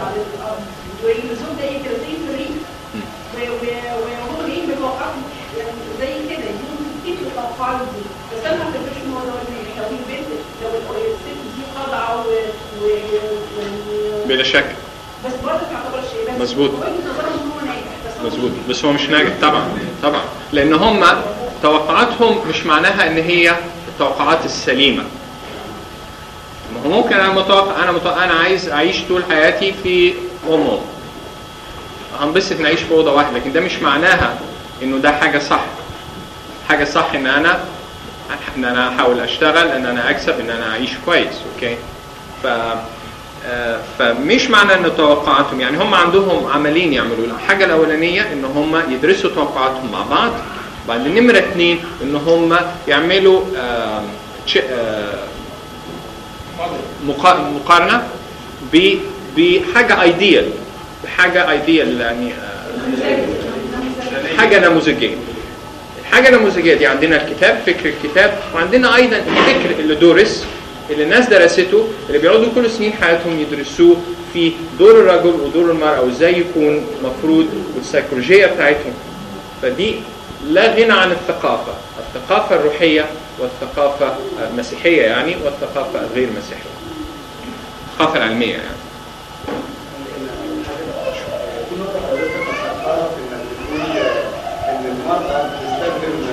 على الارض والزوج ده كده زي في الريف وهم جايين بتوقعهم يعني زي كده يجيبوا كتير يتوقعوا دي بس انا ما بحبش الموضوع ان يحتوي البنت لو الست دي خاضعه و بلا شك بس برضه ما تعتبرش ايه بس مظبوط وجهه نظرهم ان هو ناجح بس مظبوط بس هو مش ناجح طبعا طبعا لان هم توقعاتهم مش معناها ان هي التوقعات السليمه. ما هو ممكن انا متوقع انا متوقع انا عايز اعيش طول حياتي في اوضه هنبسط نعيش في اوضه واحده لكن ده مش معناها انه ده حاجه صح. حاجه صح ان انا ان انا احاول اشتغل ان انا اكسب ان انا اعيش كويس اوكي. ف فمش معنى ان توقعاتهم يعني هم عندهم عملين يعملوا الحاجه الاولانيه ان هم يدرسوا توقعاتهم مع بعض. بعدين نمره اثنين ان هم يعملوا آه آه مقارنه بحاجه ايديال بحاجه ايديال يعني حاجه نموذجيه. الحاجه النموذجيه دي عندنا الكتاب فكر الكتاب وعندنا ايضا الفكر اللي درس اللي الناس درسته اللي بيقعدوا كل سنين حياتهم يدرسوه في دور الرجل ودور المرأة وازاي يكون مفروض والسيكولوجية بتاعتهم. فدي لا غنى عن الثقافة الثقافة الروحية والثقافة المسيحية يعني والثقافة الغير مسيحية الثقافة العلمية يعني. ان المرأة تستخدم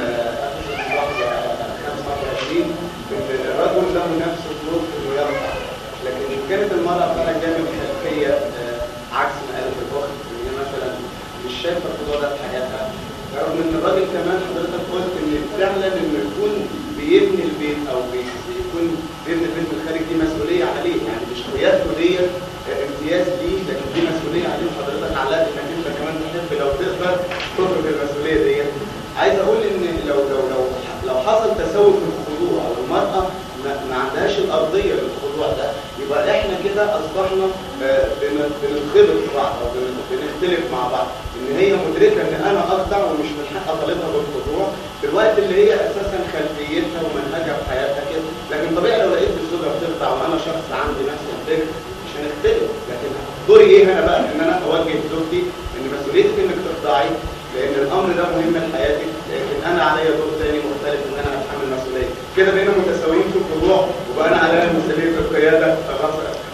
خمسة وعشرين الرجل له نفس الظروف انه يرفع لكن ان كانت المرأة فعلا جانب خلفية عكس ما قالت الاخت ان هي مثلا مش شايفة الموضوع ده في حياتها رغم ان الراجل كمان حضرتك قلت ان فعلا انه يكون بيبني البيت او بيكون بيبني البيت من الخارج دي مسؤولية عليه يعني مش قيادته ديت امتياز ليه لكن دي مسؤولية عليه وحضرتك علقت انك انت كمان تحب لو تقدر تترك المسؤولية ديت. عايز اقول ان لو لو لو لو حصل تساوي في الخضوع او المرأة ما عندهاش الارضية للخضوع ده يبقى احنا كده اصبحنا بنتخبط في بعض او بنختلف مع بعض ان هي مدركة ان انا اخضع ومش من حق اطالبها بالخضوع في الوقت اللي هي اساسا خلفيتها ومنهجها في حياتها كده. لكن طبيعي لو لقيت الزوجة بتخضع وانا شخص عندي نفس الفكر مش هنختلف لكن دوري ايه هنا بقى ان انا اوجه زوجتي ان مسؤوليتك انك تخضعي لان الامر ده مهم لحياتك لكن انا عليا دور ثاني مختلف ان انا اتحمل مسؤوليه كده بقينا متساويين في الخضوع وبقى انا عليا مسؤوليه القياده خلاص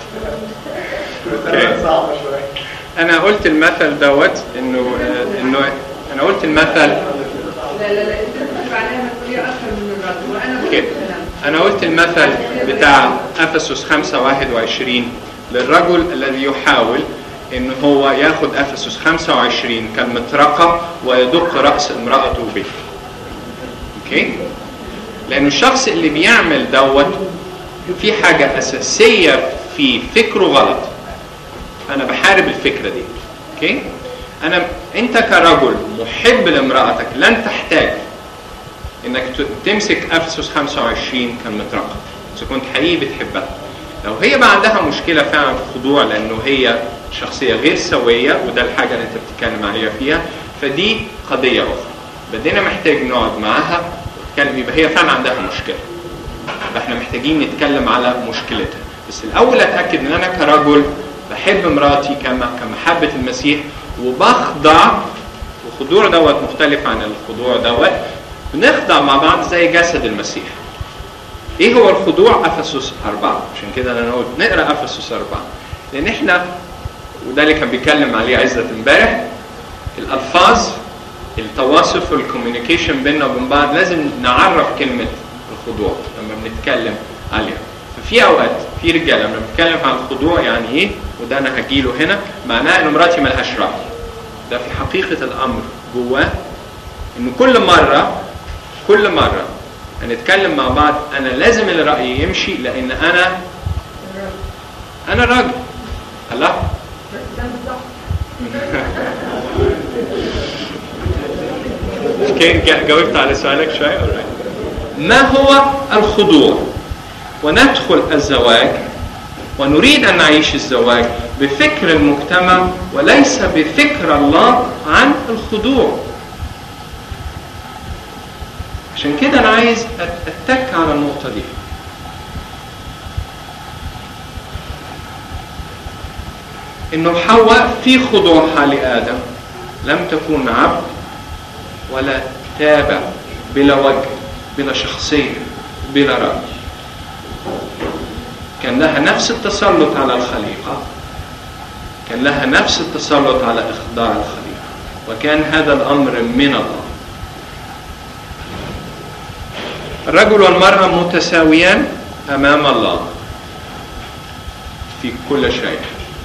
صعبه شويه. انا قلت المثل دوت انه انه انا قلت المثل لا لا لا انت بتبقى عليها مسؤوليه اكثر من الرجل وانا كيف انا قلت المثل بتاع افسس خمسة واحد وعشرين للرجل الذي يحاول ان هو ياخد افسس خمسة وعشرين كالمطرقه ويدق راس امراته به. اوكي لانه الشخص اللي بيعمل دوت في حاجه اساسيه في فكره غلط. انا بحارب الفكره دي. اوكي انا انت كرجل محب لامراتك لن تحتاج انك تمسك افسس خمسة وعشرين كالمطرقه اذا كنت حقيقي بتحبها. لو هي بقى عندها مشكله فعلا في الخضوع لانه هي شخصيه غير سويه وده الحاجه اللي انت بتتكلم عليها فيها فدي قضيه اخرى بدينا محتاج نقعد معاها ونتكلم يبقى هي فعلا عندها مشكله فاحنا محتاجين نتكلم على مشكلتها. بس الاول اتاكد ان انا كرجل بحب مراتي كما كمحبه المسيح وبخضع والخضوع دوت مختلف عن الخضوع دوت بنخضع مع بعض زي جسد المسيح. ايه هو الخضوع؟ افسس أربعة. عشان كده انا قلت نقرا افسس أربعة لان احنا وده اللي كان بيتكلم عليه عزت امبارح الالفاظ التواصف والكوميونيكيشن بيننا وبين بعض لازم نعرف كلمه الخضوع لما بنتكلم عليها. ففي اوقات في رجاله لما بنتكلم عن الخضوع يعني ايه وده انا هجيله هنا معناه ان مراتي ملهاش راي. ده في حقيقه الامر جواه انه كل مره كل مره هنتكلم مع بعض انا لازم الراي يمشي لان انا انا راجل. الله اوكي جاوبت على سؤالك شوي. ما هو الخضوع؟ وندخل الزواج ونريد ان نعيش الزواج بفكر المجتمع وليس بفكر الله عن الخضوع. عشان كده انا عايز اتك على النقطه دي. إنه حواء في خضوعها لآدم لم تكن عبد ولا تابع، بلا وجه، بلا شخصية، بلا رأي. كان لها نفس التسلط على الخليقة، كان لها نفس التسلط على إخضاع الخليقة، وكان هذا الأمر من الله. الرجل والمرأة متساويان أمام الله في كل شيء.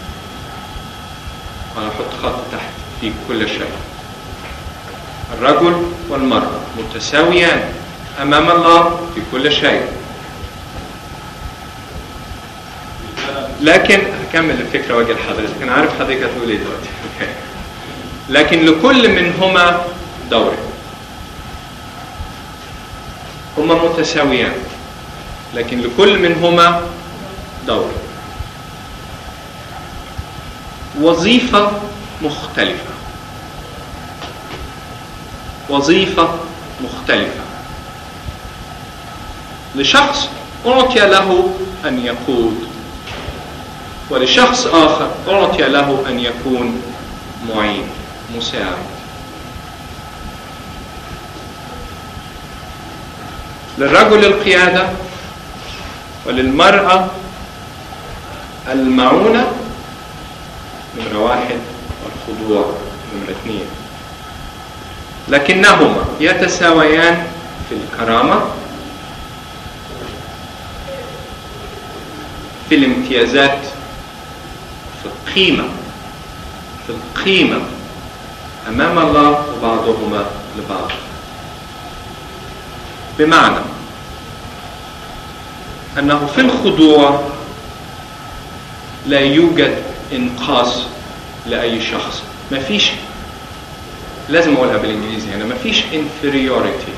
أنا أحط خط تحت في كل شيء. الرجل والمرأة متساويان أمام الله في كل شيء. لكن هكمل الفكرة واجي لحضرتك، أنا عارف حضرتك هتقول إيه دلوقتي. لكن لكل منهما دور. هما متساويان لكن لكل منهما دور، وظيفة مختلفة، وظيفة مختلفة. لشخص أعطي له أن يقود، ولشخص آخر أعطي له أن يكون معين، مساعد. للرجل القيادة، وللمرأة المعونة نمرة واحد، والخضوع نمرة اثنين. لكنهما يتساويان في الكرامة، في الامتيازات، في القيمة، في القيمة أمام الله وبعضهما لبعض. بمعنى أنه في الخضوع لا يوجد إنقاص لأي شخص. ما فيش، لازم أقولها بالإنجليزي هنا، ما فيش inferiority،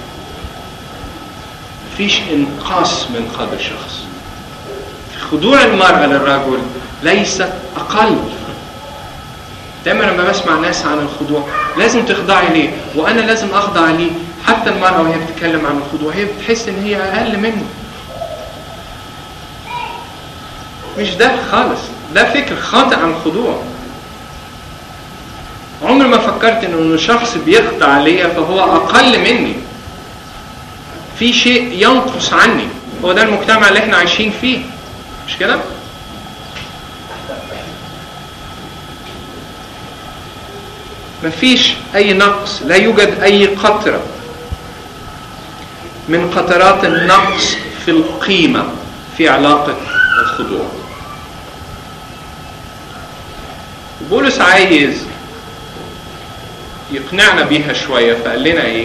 ما فيش إنقاص من قدر شخص. خضوع المرأة للرجل ليست أقل. دايما لما بسمع ناس عن الخضوع، لازم تخضعي ليه وأنا لازم أخضع ليه. حتى المرأة وهي بتتكلم عن الخضوع هي بتحس إن هي أقل منه. مش ده خالص، ده فكر خاطئ عن الخضوع. عمر ما فكرت إنه شخص بيخضع ليا فهو أقل مني، في شيء ينقص عني. هو ده المجتمع اللي احنا عايشين فيه، مش كده؟ مفيش أي نقص، لا يوجد أي قطرة من قطرات النقص في القيمة في علاقة الخضوع. بولس عايز يقنعنا بيها شوية، فقال لنا إيه؟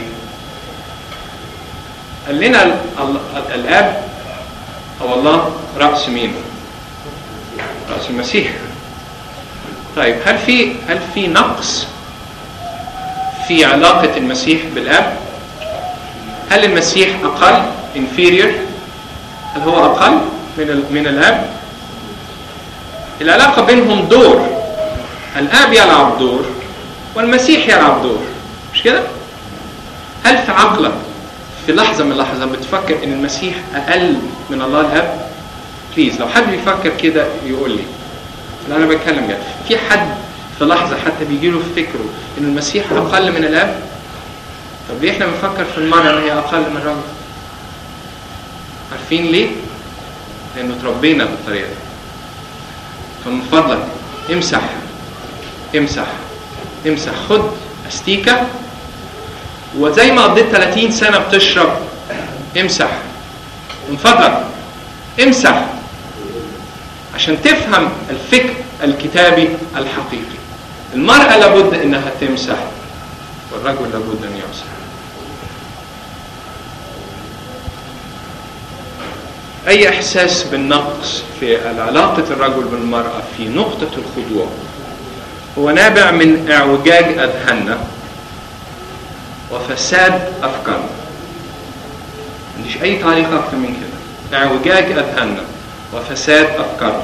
قال لنا الآب أو الله رأس مين؟ رأس المسيح. طيب هل في هل في نقص في علاقة المسيح بالآب؟ هل المسيح أقل inferior؟ هل هو أقل من من الآب؟ العلاقة بينهم دور، الآب يلعب دور والمسيح يلعب دور، مش كده؟ هل في عقلك في لحظة من اللحظات بتفكر إن المسيح أقل من الله الآب؟ بليز لو حد بيفكر كده يقول لي. لا أنا بتكلم جد. في حد في لحظة حتى بيجيله في فكره إن المسيح أقل من الآب؟ طب ليه إحنا بنفكر في المرأة إن هي أقل من الرجل؟ عارفين ليه؟ لأنه تربينا بالطريقة دي. فمن فضلك امسح امسح امسح، خد أستيكة، وزي ما قضيت ثلاثين سنة بتشرب امسح من فضلك، امسح عشان تفهم الفكر الكتابي الحقيقي. المرأة لابد انها تمسح والرجل لابد ان يمسح. اي احساس بالنقص في علاقة الرجل بالمرأة في نقطة الخضوع هو نابع من اعوجاج اذهاننا وفساد افكارنا. ما عنديش اي تعليق اكثر من كده. اعوجاج اذهاننا وفساد افكارنا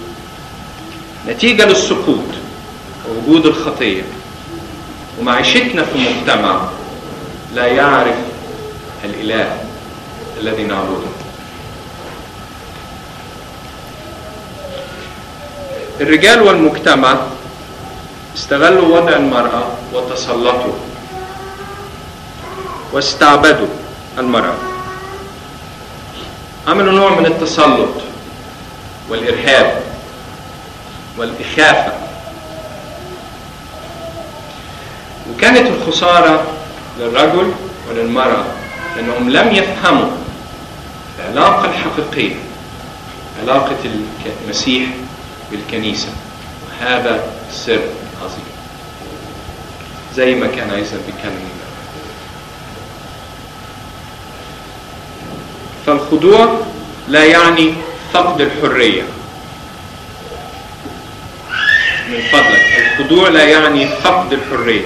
نتيجة للسقوط ووجود الخطية ومعيشتنا في مجتمع لا يعرف الإله الذي نعبده. الرجال والمجتمع استغلوا وضع المرأة وتسلطوا واستعبدوا المرأة، عملوا نوع من التسلط والإرهاب والإخافة. وكانت الخسارة للرجل وللمرأة لأنهم لم يفهموا العلاقة الحقيقية، علاقة المسيح بالكنيسة، وهذا سر عظيم زي ما كان عيسى بيتكلم. فالخضوع لا يعني فقد الحرية، من فضلك، الخضوع لا يعني فقد الحرية،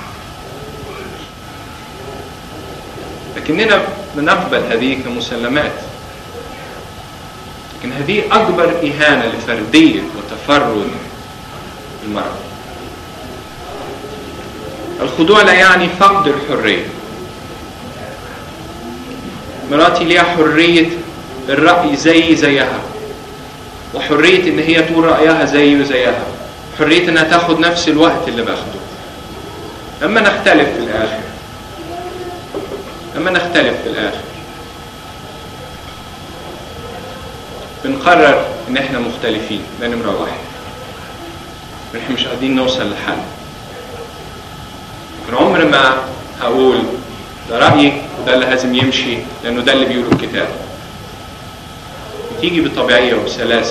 لكننا بنقبل هذه كمسلمات. لكن هذه أكبر إهانة لفردية وتفرد المرأة. الخضوع لا يعني فقد الحرية. مراتي ليها حرية الرأي زي زيها، وحرية ان هي تقول رأيها زي وزيها، حرية انها تاخد نفس الوقت اللي باخده. اما نختلف في الاخر اما نختلف في الاخر بنقرر ان احنا مختلفين، ده نمرة واحد، احنا مش قادرين نوصل لحل. لكن عمر ما هقول ده رأيي وده اللي لازم يمشي لأنه ده اللي بيقوله الكتاب. بتيجي بطبيعية وبسلاسة.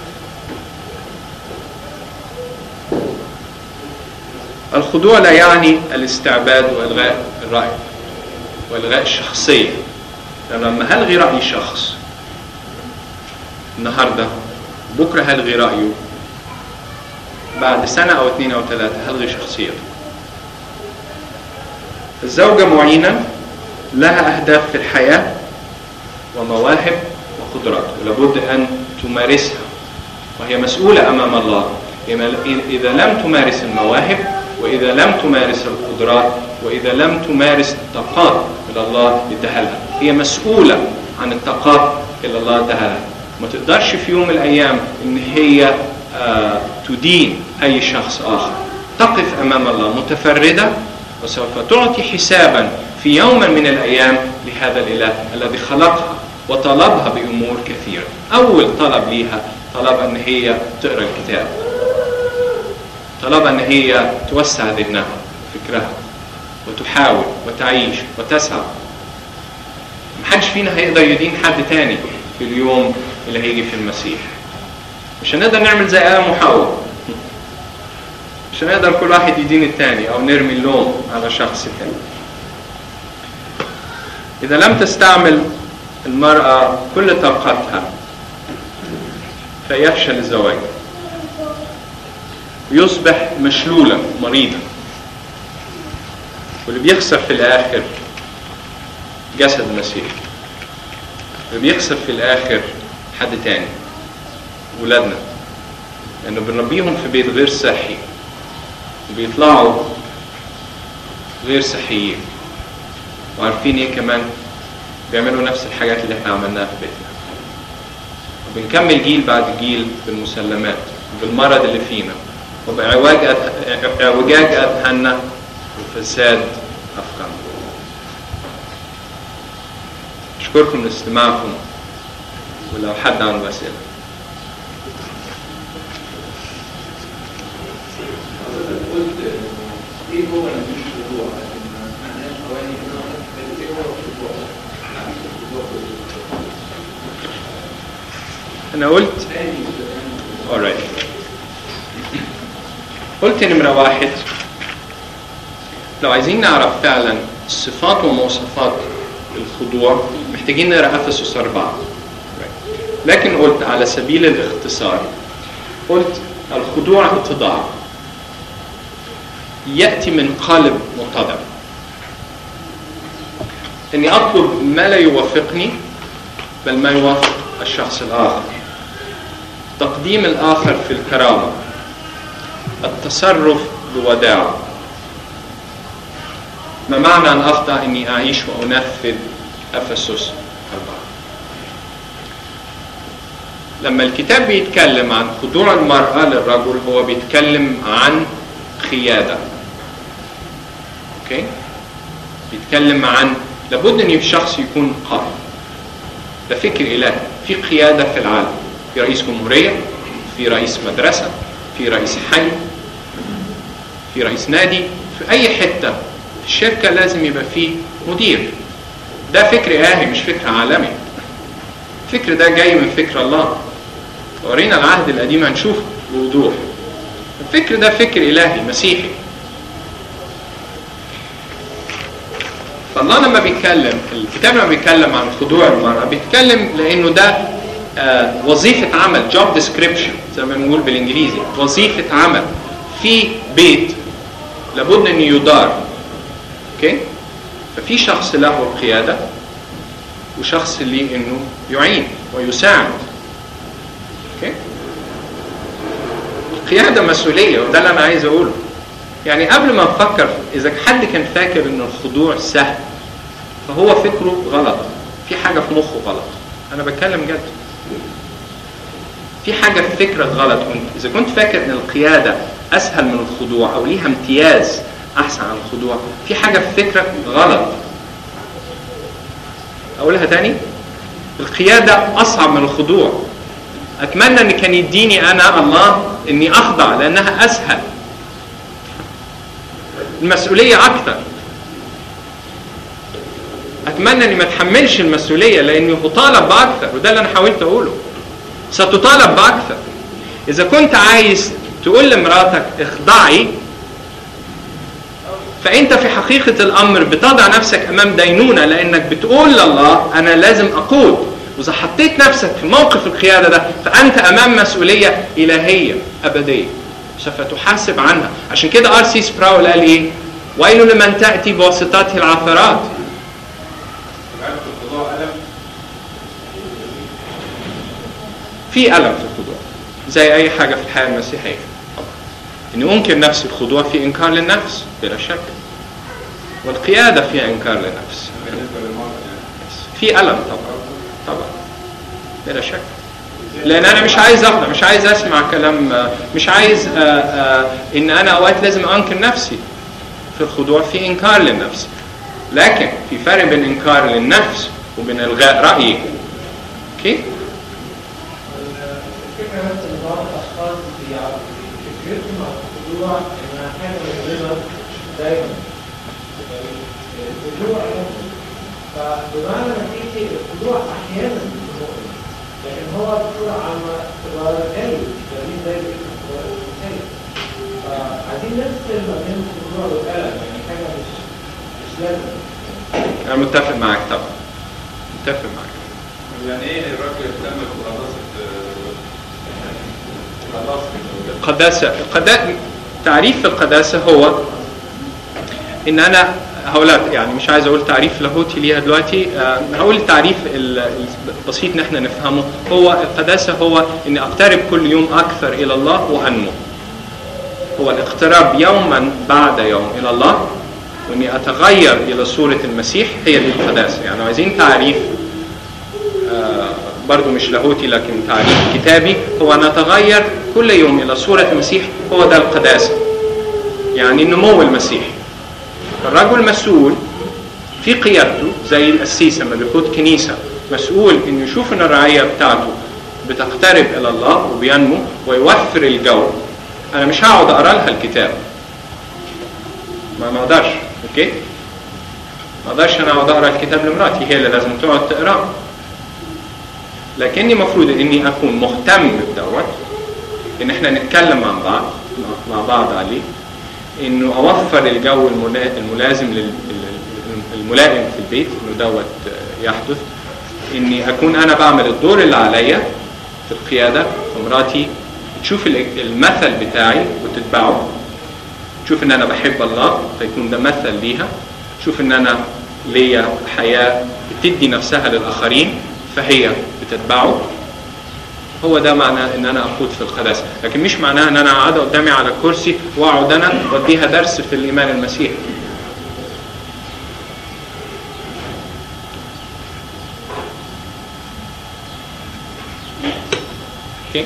الخضوع لا يعني الاستعباد وإلغاء الرأي وإلغاء الشخصية، لأن لما هلغي رأي شخص النهاردة بكرة هلغي رأيه، بعد سنة أو اثنين أو ثلاثة هلغي شخصيته. الزوجة معينة لها أهداف في الحياة ومواهب وقدرات، ولابد أن تمارسها، وهي مسؤولة أمام الله إذا لم تمارس المواهب، وإذا لم تمارس القدرات، وإذا لم تمارس الطاقات اللي الله اداها لها. هي مسؤولة عن الطاقات اللي الله اداها لها. ما تقدرش في يوم من الأيام إن هي آه تدين أي شخص آخر. تقف أمام الله متفردة، وسوف تعطي حسابا في يوم من الأيام لهذا الإله الذي خلقها وطلبها بأمور كثيرة. أول طلب ليها طلب أن هي تقرأ الكتاب، طلب أن هي توسع ذهنها فكرها وتحاول وتعيش وتسعى. محدش فينا هيقدر يدين حد تاني في اليوم اللي هيجي في المسيح. مش هنقدر نعمل زي آدم وحواء، مش هنقدر كل واحد يدين التاني أو نرمي اللوم على شخص تاني. إذا لم تستعمل المرأة كل طاقتها فيفشل الزواج، ويصبح مشلولا مريضا، واللي بيخسر في الآخر جسد المسيح، واللي بيخسر في الآخر حد تاني، ولادنا، لأنه بنربيهم في بيت غير صحي وبيطلعوا غير صحيين، وعارفين ايه كمان بيعملوا نفس الحاجات اللي احنا عملناها في بيتنا، وبنكمل جيل بعد جيل بالمسلمات بالمرض اللي فينا وباعوجاج اعوجاج اذهاننا وفساد افكارنا. اشكركم لاستماعكم، ولو حد عنده اسئله. قلت ايه هو مش الخضوع، لكن ما سمعناش حوالي ايه هو الخضوع. انا قلت alright. قلت نمرة واحد، لو عايزين نعرف فعلا صفات ومواصفات الخضوع محتاجين نقرأ أفسس أربعة. لكن قلت على سبيل الاختصار، قلت الخضوع اتضاع، يأتي من قالب متضع، إني أطلب ما لا يوافقني بل ما يوافق الشخص الآخر، تقديم الآخر في الكرامة، التصرف بوداعة. ما معنى أن أخضع؟ إني أعيش وأنفذ أفسس أربعة. لما الكتاب بيتكلم عن خضوع المرأة للرجل هو بيتكلم عن قيادة. اوكي؟ بيتكلم عن لابد ان الشخص يكون قائد. ده فكر الهي، في قيادة في العالم، في رئيس جمهورية، في رئيس مدرسة، في رئيس حي، في رئيس نادي، في اي حتة في الشركة لازم يبقى فيه مدير. ده فكر الهي مش فكر عالمي. الفكر ده جاي من فكر الله. ورينا العهد القديم هنشوف بوضوح. الفكر ده فكر الهي مسيحي. فالله لما بيتكلم، الكتاب لما بيتكلم عن خضوع المرأة بيتكلم لانه ده آه وظيفة عمل، job description زي ما بنقول بالانجليزي، وظيفة عمل في بيت لابد ان يدار. اوكي؟ ففي شخص له القيادة وشخص ليه انه يعين ويساعد. اوكي؟ القيادة مسؤولية، وده اللي انا عايز اقوله. يعني قبل ما نفكر، اذا حد كان فاكر ان الخضوع سهل فهو فكره غلط، في حاجة في مخه غلط. انا بتكلم جد، في حاجة في فكرك غلط. اذا كنت فاكر ان القيادة اسهل من الخضوع او ليها امتياز احسن عن الخضوع، في حاجة في فكرك غلط. اقولها تاني، القيادة اصعب من الخضوع. اتمنى ان كان يديني انا الله اني اخضع لانها اسهل. المسؤولية اكتر. اتمنى اني ما اتحملش المسؤولية لاني هطالب باكثر، وده اللي انا حاولت اقوله. ستطالب باكثر. اذا كنت عايز تقول لمراتك اخضعي، فانت في حقيقة الامر بتضع نفسك امام دينونة، لانك بتقول لله انا لازم اقود. واذا حطيت نفسك في موقف القيادة ده فانت امام مسؤولية الهية ابدية سوف تحاسب عنها. عشان كده ار سي سبراول قال ايه؟ ويل لمن تأتي بواسطته العثرات. في ألم في الخضوع زي أي حاجة في الحياة المسيحية. إني أنكر نفسي الخضوع في إنكار للنفس بلا شك، والقيادة فيها إنكار للنفس. في ألم طبعا طبعا بلا شك، لأن أنا مش عايز أخضع، مش عايز أسمع كلام، مش عايز آآ آآ إن أنا أوقات لازم أنكر نفسي. في الخضوع في إنكار للنفس، لكن في فرق بين إنكار للنفس وبين إلغاء رأيي. أوكي؟ الفكرة بس إن بعض الأشخاص فكرتهم على الخضوع إنها حاجة مهمة دايما. الخضوع فبمعنى نتيجة الخضوع أحيانا مؤلم، لكن هو بصورة عامة تبقى جيد، جميل زي الخضوع المثالي. فعايزين نفصل ما بين الخضوع والألم، يعني حاجة مش مش لازم. أنا متفق معك طبعا، متفق معك. يعني إيه الراجل يهتم بقداسة القداسة؟ القداسة تعريف القداسة هو إن أنا هقول يعني مش عايز أقول تعريف لاهوتي ليها دلوقتي، أه هقول التعريف البسيط نحن نفهمه. هو القداسة هو إني أقترب كل يوم أكثر إلى الله وأنمو. هو الاقتراب يوما بعد يوم إلى الله، وإني أتغير إلى صورة المسيح. هي دي القداسة. يعني عايزين تعريف أه برضو مش لاهوتي لكن تعريف كتابي، هو نتغير كل يوم إلى صورة المسيح. هو ده القداسة، يعني نمو المسيح. الرجل مسؤول في قيادته زي القسيس لما بيقود كنيسة، مسؤول إنه يشوف إن الرعية بتاعته بتقترب إلى الله وبينمو ويوفر الجو. أنا مش هقعد أقرأ لها الكتاب، ما ما أقدرش. أوكي؟ ما أقدرش أنا أقعد أقرأ الكتاب لمراتي، هي اللي لازم تقعد تقرأ. لكني مفروض إني أكون مهتم بدوت، إن إحنا نتكلم مع بعض مع بعض عليه، إنه أوفر الجو الملازم الملائم في البيت إنه دوت يحدث، إني أكون أنا بعمل الدور اللي عليا في القيادة، ومراتي تشوف المثل بتاعي وتتبعه، تشوف إن أنا بحب الله فيكون ده مثل ليها، تشوف إن أنا ليا حياة بتدي نفسها للآخرين فهي بتتبعه. هو ده معنى ان انا اقود في القداسه، لكن مش معناه ان انا اقعد قدامي على الكرسي واقعد انا واديها درس في الايمان المسيحي. اوكي.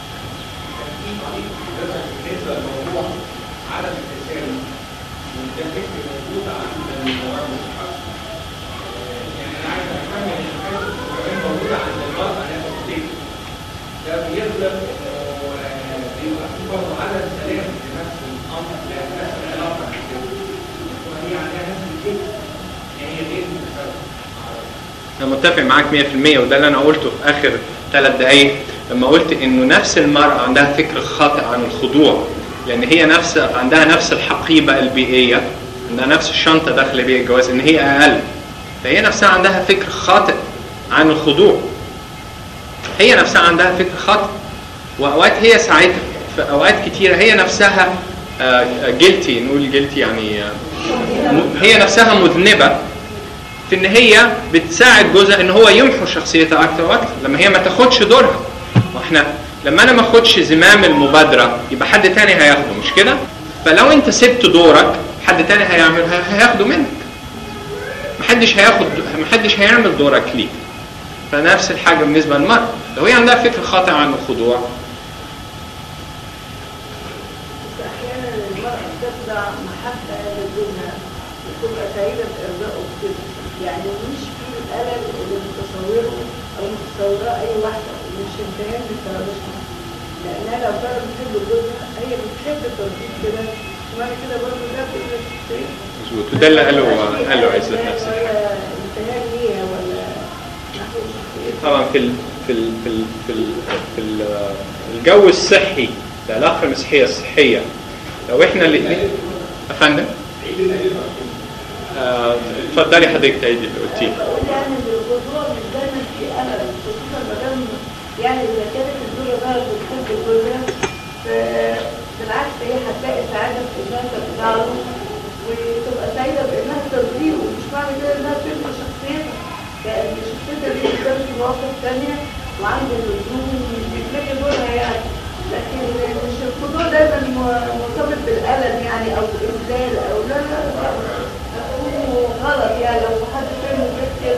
بالنسبه لموضوع عدم التساوي وده فكر موجود عند المواد الصحيه. يعني انا عايز افهم ان الفكر كمان موجود عند المراه انها تختلف. ده بيغلب انه بيبقى في برضه عدم سلام في نفس الامر نفس العلاقه وهي عندها نفس الفكر يعني هي غير متساويه. انا متفق معاك مية في المية، وده اللي انا قلته في اخر ثلاث دقايق لما قلت انه نفس المرأة عندها فكر خاطئ عن الخضوع، لان هي نفس عندها نفس الحقيبة البيئية، عندها نفس الشنطة داخل بيئة الجواز ان هي اقل، فهي نفسها عندها فكر خاطئ عن الخضوع. هي نفسها عندها فكر خاطئ، واوقات هي ساعتها في اوقات كتيرة هي نفسها جلتي، نقول جلتي يعني هي نفسها مذنبة في ان هي بتساعد جوزها ان هو يمحو شخصيتها اكتر واكتر لما هي ما تاخدش دورها. واحنا لما انا ما اخدش زمام المبادره يبقى حد تاني هياخده، مش كده؟ فلو انت سبت دورك حد تاني هيعمل هياخده منك. محدش هياخد محدش هيعمل دورك ليك. فنفس الحاجه بالنسبه للمرأة، لو هي عندها فكر خاطئ عن الخضوع. احيانا المرأة بتخضع محبة لزوجها وتبقى سعيدة بإرضائه كده، يعني مش في الألم اللي متصوره أو متصوراه أي واحدة، مش امتهان لترابطها، لأنها لو كانت بتحب جوزها هي بتحب التوظيف كده، ومعنى كده برضه ده بتبقى شخصية. مظبوط، وده اللي قاله قاله عزت نفسه. ولا امتهان ليها ولا نحو شخصيتها. طبعا في ال في ال في ال في, ال في ال الجو الصحي، العلاقة المسيحية الصحية، لو احنا الاثنين أفندم اتفضلي آه حضرتك تعيدي اللي قلتيه. بقول يعني الخضوع مش دايما في ألم، خصوصا ما دام يعني إذا كانت الزوجة بقى بتحب جوزها بالعكس هي هتلاقي سعادة في إنها ترجع له وتبقى سعيدة بإنها ترضيه، ومش معنى كده إنها تبقى شخصيتها، لأن شخصيتها دي قدامك مواقف تانية وعند اللزوم مش بتلاقي دورها يعني، لكن مش الخضوع دايما مرتبط بالألم يعني أو بالإذلال أو لا لا لا غلط يعني لو حد فهمه كده.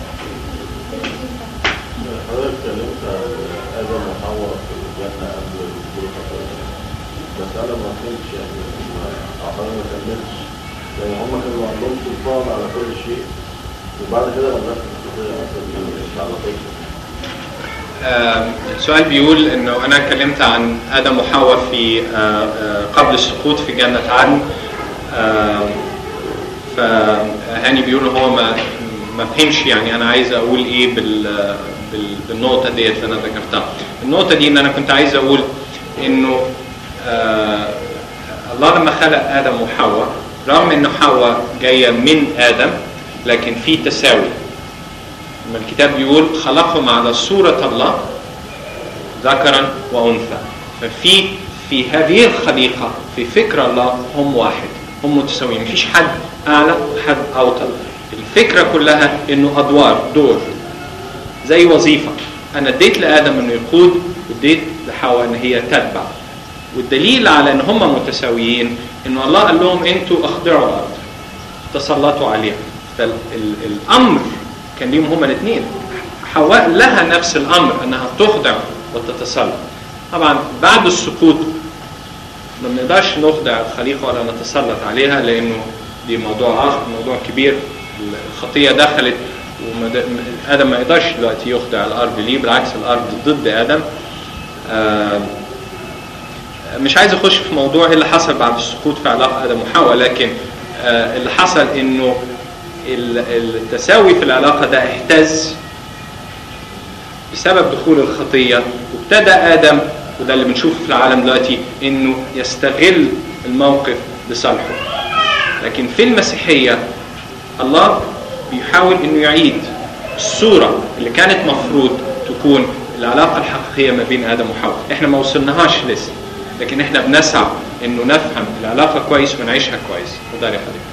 حضرتك اتكلمت عن آدم وحواء في الجنة قبل دخول الخطية، بس أنا ما فهمتش يعني حضرتك ما كملتش، يعني هما كانوا عندهم سلطان على كل شيء وبعد كده لما دخلوا الخطية أصلا مش على طول. آه السؤال بيقول انه انا اتكلمت عن آدم وحواء في آه آه قبل السقوط في جنة عدن، آه فهاني بيقول هو ما ما فهمش يعني انا عايز اقول ايه بال بالنقطه ديت اللي انا ذكرتها. النقطه دي ان انا كنت عايز اقول انه آه الله لما خلق ادم وحواء، رغم ان حواء جايه من ادم لكن في تساوي. لما الكتاب بيقول خلقهم على صوره الله ذكرا وانثى، ففي في هذه الخليقه في فكر الله هم واحد، هم متساويين، مفيش حد اعلى وحد اوطى. الفكره كلها انه ادوار، دور زي وظيفه، انا اديت لادم انه يقود واديت لحواء ان هي تتبع. والدليل على ان هم متساويين انه الله قال لهم انتوا اخضعوا الارض تسلطوا عليها، فالامر كان ليهم هم الاثنين. حواء لها نفس الامر انها تخضع وتتسلط. طبعا بعد السقوط ما بنقدرش نخضع الخليقه ولا نتسلط عليها، لانه دي موضوع اخر، موضوع كبير. الخطيه دخلت وادم ما يقدرش دلوقتي يخضع الارض ليه، بالعكس الارض ضد ادم. آه مش عايز اخش في موضوع ايه اللي حصل بعد السقوط في علاقه ادم وحواء، لكن آه اللي حصل انه التساوي في العلاقه ده اهتز بسبب دخول الخطيه، وابتدى ادم، وده اللي بنشوفه في العالم دلوقتي، انه يستغل الموقف لصالحه. لكن في المسيحيه الله بيحاول انه يعيد الصوره اللي كانت مفروض تكون العلاقه الحقيقيه ما بين ادم وحواء. احنا ما وصلناهاش لسه، لكن احنا بنسعى انه نفهم العلاقه كويس ونعيشها كويس. وده يا حبيبي.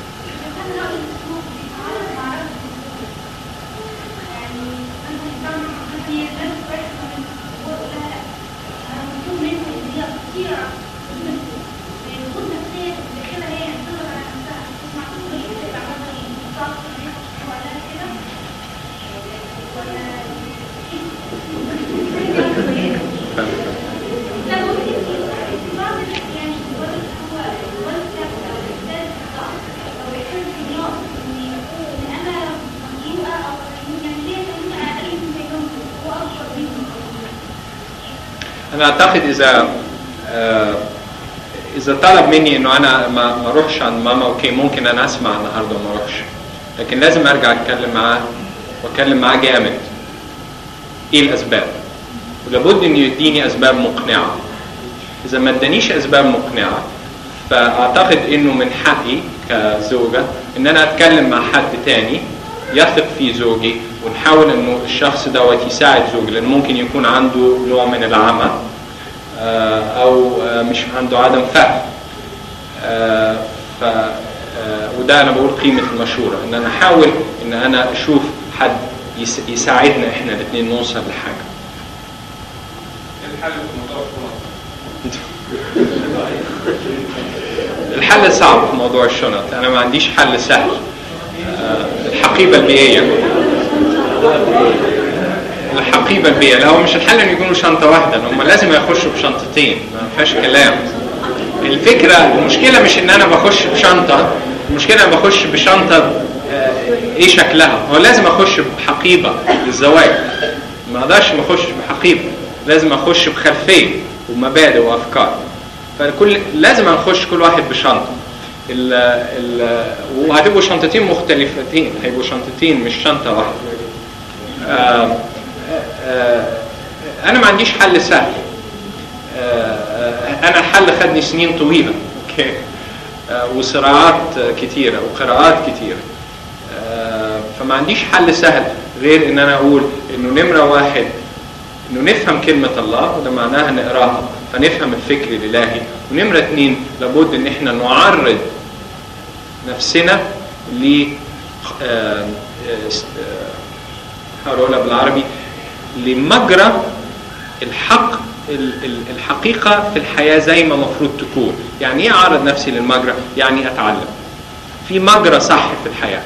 انا اعتقد اذا آه اذا طلب مني انه انا ما ما اروحش عند ماما، اوكي ممكن انا اسمع النهارده وما اروحش، لكن لازم ارجع اتكلم معاه واتكلم معاه جامد ايه الاسباب، ولابد انه يديني اسباب مقنعه. اذا ما ادانيش اسباب مقنعه فاعتقد انه من حقي كزوجه ان انا اتكلم مع حد تاني يثق في زوجي، ونحاول انه الشخص دوت يساعد زوجي، لانه ممكن يكون عنده نوع من العمى او مش عنده عدم فهم. ف وده انا بقول قيمه المشوره، ان انا احاول ان انا اشوف حد يساعدنا احنا الاثنين نوصل لحاجه. الحل في موضوع الشنط. الحل صعب في موضوع الشنط، انا ما عنديش حل سهل. الحقيبه البيئيه الحقيبه البيئيه لا، هو مش الحل ان يكونوا شنطه واحده، هم لازم يخشوا بشنطتين، ما فيهاش كلام. الفكره المشكله مش ان انا بخش بشنطه، المشكله انا بخش بشنطه ايه شكلها. هو لازم اخش بحقيبه للزواج، ما اقدرش ما اخش بحقيبه، لازم اخش بخلفيه ومبادئ وافكار. فكل لازم نخش كل واحد بشنطه. ال ال وهتبقوا شنطتين مختلفتين، هيبقوا شنطتين مش شنطه واحده. آآ آآ انا ما عنديش حل سهل. انا الحل خدني سنين طويله اوكي، وصراعات كتيره وقراءات كتيره، فما عنديش حل سهل غير ان انا اقول انه نمره واحد انه نفهم كلمه الله، وده معناها نقراها فنفهم الفكر الالهي. ونمره اثنين لابد ان احنا نعرض نفسنا ل هقولها بالعربي لمجرى الحق الحقيقه في الحياه زي ما المفروض تكون. يعني ايه اعرض نفسي للمجرى؟ يعني اتعلم في مجرى صح في الحياه.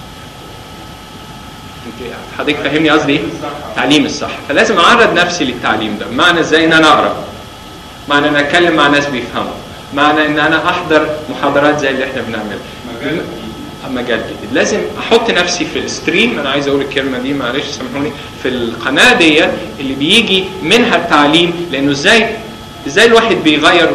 حضرتك فاهمني قصدي ايه؟ تعليم الصح. فلازم اعرض نفسي للتعليم ده. معنى ازاي ان انا اقرا، معنى ان انا اتكلم مع ناس بيفهموا، معنى ان انا احضر محاضرات زي اللي احنا بنعملها. مجال مجال جديد. لازم احط نفسي في الستريم، انا عايز اقول الكلمه دي معلش سامحوني، في القناه دي اللي بيجي منها التعليم. لانه ازاي ازاي الواحد بيغير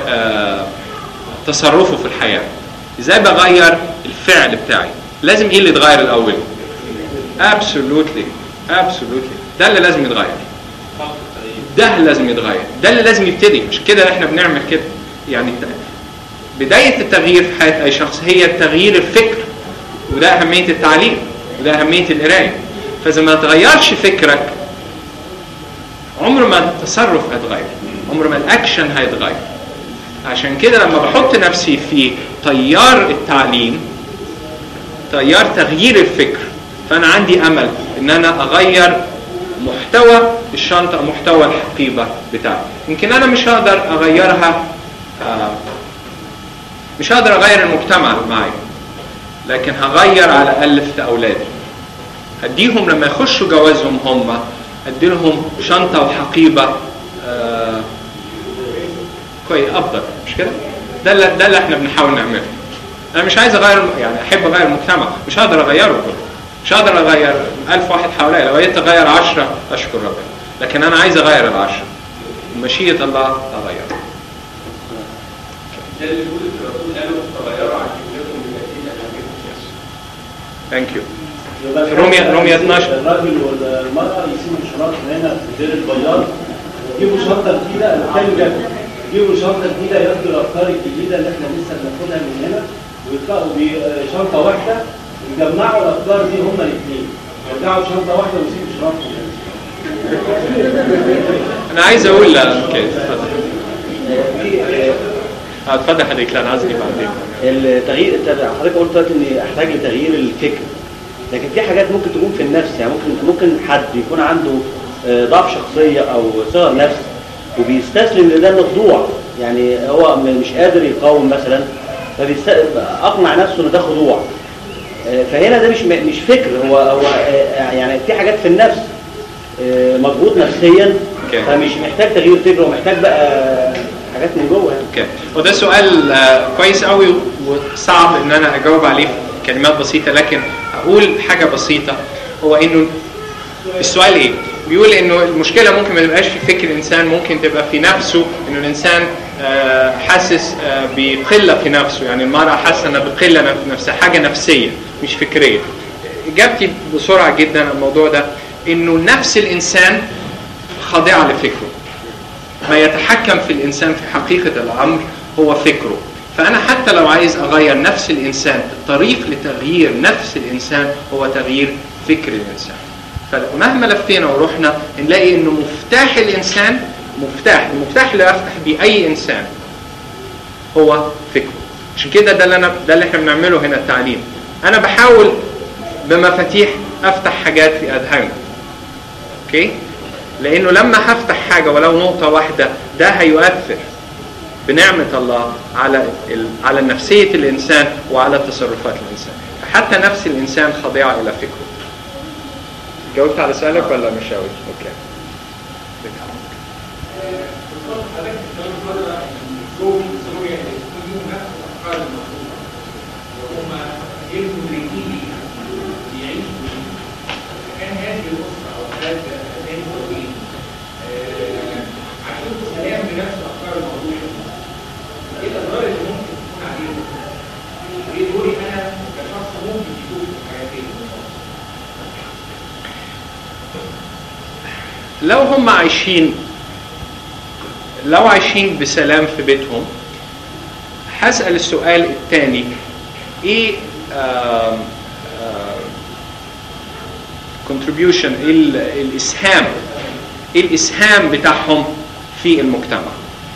تصرفه في الحياه، ازاي بغير الفعل بتاعي. لازم ايه اللي يتغير الاول؟ absolutely absolutely ده اللي لازم يتغير، ده لازم يتغير، ده اللي لازم يبتدي. مش كده احنا بنعمل كده يعني. بداية التغيير في حياة اي شخص هي التغيير الفكر، وده اهمية التعليم وده اهمية القراية. فاذا ما تغيرش فكرك عمر ما التصرف هيتغير، عمر ما الاكشن هيتغير. عشان كده لما بحط نفسي في تيار التعليم، تيار تغيير الفكر، فأنا عندي أمل إن أنا أغير محتوى الشنطة، محتوى الحقيبة بتاعتي. يمكن أنا مش هقدر أغيرها، آه مش هقدر أغير المجتمع معي، لكن هغير على الأقل في أولادي. هديهم لما يخشوا جوازهم هم، أديلهم شنطة وحقيبة آه كويس أفضل. مش كده؟ ده اللي ده اللي إحنا بنحاول نعمله. أنا مش عايز أغير، يعني أحب أغير المجتمع، مش هقدر أغيره كله. مش هقدر اغير ألف واحد حواليا، لو قدرت اغير عشرة اشكر ربنا، لكن انا عايز اغير العشرة، مشيئة الله اغير. ده اللي بيقول الرسول قالوا تغيروا عن شكلكم بتأكيد ثانك يو. روميا روميا اثناشر. الراجل والمرأة يسيبوا الشنط هنا في دير البياض، يجيبوا شنطة جديدة، الكلام جد، يجيبوا شنطة جديدة ياخدوا الافكار الجديدة اللي احنا لسه بناخدها من هنا ويطلعوا بشنطة واحدة، يجمعوا الافكار دي هما الاثنين، يرجعوا شنطه واحده ويسيبوا شنطه. انا عايز اقول كده اتفضل حضرتك. لا انا عايزني بعدين. التغيير حضرتك قلت دلوقتي اني احتاج لتغيير الفكر، لكن في حاجات ممكن تكون في النفس. يعني ممكن ممكن حد يكون عنده ضعف شخصيه او صغر نفس وبيستسلم لده الخضوع، يعني هو مش قادر يقاوم مثلا، فبيقنع نفسه ان ده خضوع. فهنا ده مش مش فكر، هو هو يعني في حاجات في النفس مضغوط نفسيا، فمش محتاج تغيير فكر، ومحتاج بقى حاجات من جوه يعني. اوكي، وده سؤال كويس قوي وصعب ان انا اجاوب عليه في كلمات بسيطه، لكن اقول حاجه بسيطه، هو انه السؤال ايه؟ بيقول انه المشكله ممكن ما تبقاش في فكر الانسان، ممكن تبقى في نفسه، انه الانسان آه حاسس آه بقله في نفسه، يعني المراه حاسه انها بقله في نفسها، حاجه نفسيه مش فكريه. اجابتي بسرعه جدا على الموضوع ده انه نفس الانسان خاضعه لفكره. ما يتحكم في الانسان في حقيقه الامر هو فكره. فانا حتى لو عايز اغير نفس الانسان، الطريق لتغيير نفس الانسان هو تغيير فكر الانسان. فمهما لفينا ورحنا نلاقي انه مفتاح الانسان، مفتاح المفتاح اللي يفتح بيه اي انسان هو فكره. عشان كده ده اللي انا ده اللي احنا بنعمله هنا التعليم. انا بحاول بمفاتيح افتح حاجات في اذهانكم. اوكي؟ لانه لما هفتح حاجه ولو نقطه واحده ده هيؤثر بنعمه الله على على نفسيه الانسان وعلى تصرفات الانسان. حتى نفس الانسان خاضعه الى فكره. جاوبت على سؤالك ولا مش جاوبت؟ اوكي. كان هذه الاسره او هذا هذه المؤمنين عشان سلام بنفس افكار الموضوع، ايه الاضرار اللي ممكن تكون عليهم؟ ايه دوري انا كشخص ممكن يشوف حياتي؟ لو هم عايشين لو عايشين بسلام في بيتهم، هسأل السؤال الثاني: ايه آم آم contribution، ايه الاسهام ايه الاسهام بتاعهم في المجتمع؟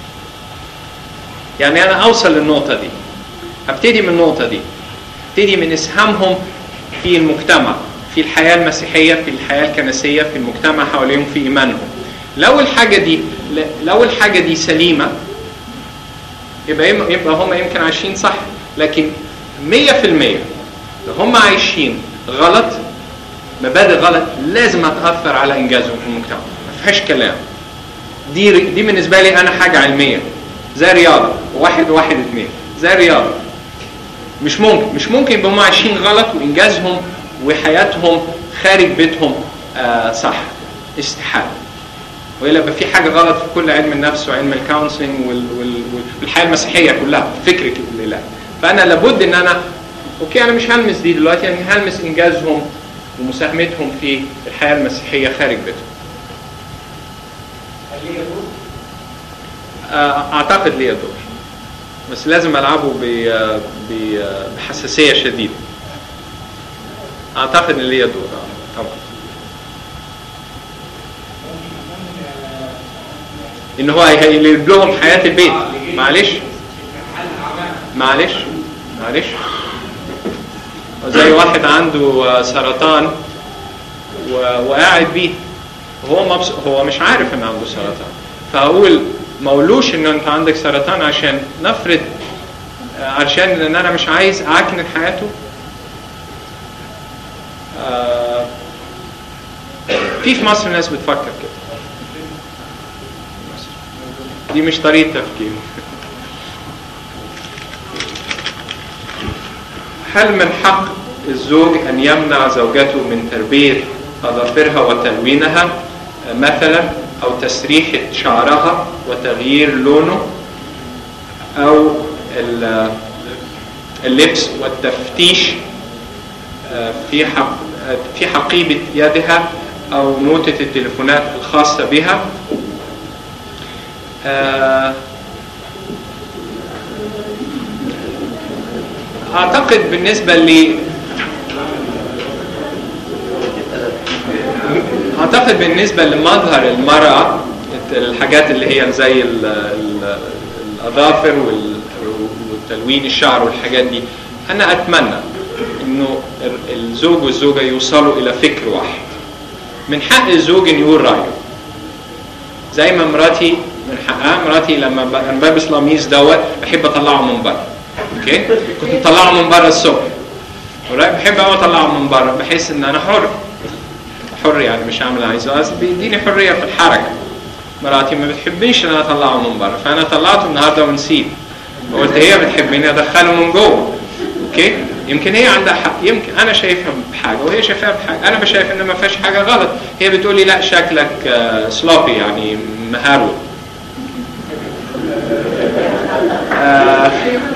يعني انا اوصل للنقطة دي، ابتدي من النقطة دي، ابتدي من اسهامهم في المجتمع، في الحياة المسيحية، في الحياة الكنسية، في المجتمع حواليهم، في إيمانهم. لو الحاجة دي لو الحاجة دي سليمة يبقى يبقى هم يمكن عايشين صح، لكن مية في المية لو هم عايشين غلط، مبادئ غلط، لازم هتأثر على إنجازهم في المجتمع، ما فيهاش كلام. دي دي بالنسبة لي أنا حاجة علمية، زي رياضة، واحد واحد اثنين، زي رياضة. مش ممكن مش ممكن يبقوا هم عايشين غلط وإنجازهم وحياتهم خارج بيتهم آه صح، استحالة. وإلا يبقى في حاجة غلط في كل علم النفس وعلم الكونسلنج والحياة المسيحية كلها، فكرة الإله. فأنا لابد إن أنا أوكي أنا مش هلمس دي دلوقتي، يعني هلمس إنجازهم ومساهمتهم في الحياة المسيحية خارج بيتهم. آه أعتقد ليه دور، بس لازم ألعبه بحساسية شديدة. اعتقد ان ليه دور طبعا، ان هو هيقلب لهم حياه البيت. معلش معلش معلش زي واحد عنده سرطان وقاعد بيه وهو مبس... هو مش عارف ان عنده سرطان، فاقول مولوش ان انت عندك سرطان عشان نفرض عشان ان انا مش عايز اعكنن حياته. آه في في مصر ناس بتفكر كده، دي مش طريقة تفكير. هل من حق الزوج أن يمنع زوجته من تربية أظافرها وتلوينها مثلا، أو تسريحة شعرها وتغيير لونه، أو اللبس والتفتيش في حق في حقيبة يدها أو نوتة التليفونات الخاصة بها؟ أعتقد بالنسبة لي أعتقد بالنسبة لمظهر المرأة، الحاجات اللي هي زي الأظافر والتلوين الشعر والحاجات دي، أنا أتمنى إنه الزوج والزوجة يوصلوا إلى فكر واحد. من حق الزوج إن يقول رأيه، زي ما مراتي من حقها، مراتي لما بلبس القميص دوت بحب أطلعه من بره. أوكي؟ كنت أطلعه من بره الصبح، بحب أوي أطلعه من بره بحيث إن أنا حر حر يعني مش هعمل عايزه، بس بيديني حرية في الحركة. مراتي ما بتحبنيش إن أنا أطلعه من بره، فأنا طلعته النهارده ونسيت، وقلت هي بتحبني أدخله من جوه. أوكي؟ يمكن هي عندها حق، يمكن انا شايفها بحاجه وهي شايفها بحاجه، انا بشايف ان ما فيهاش حاجه غلط، هي بتقول لي لا شكلك سلوبي يعني مهارول. آه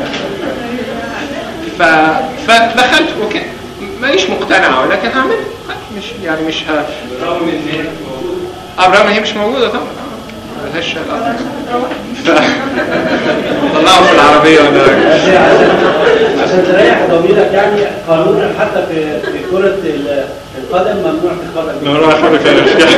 فدخلت اوكي مانيش مقتنعه ولكن هعمل مش يعني مش ه... بالرغم ان هي مش موجوده. اه بالرغم ان هي مش موجوده طبعا ملهاش ف طلعوا في العربيه ولا عشان تريح ضميرك يعني قانونا حتى في في كره القدم ممنوع تتفرج ممنوع تتفرج فيها الاشكال.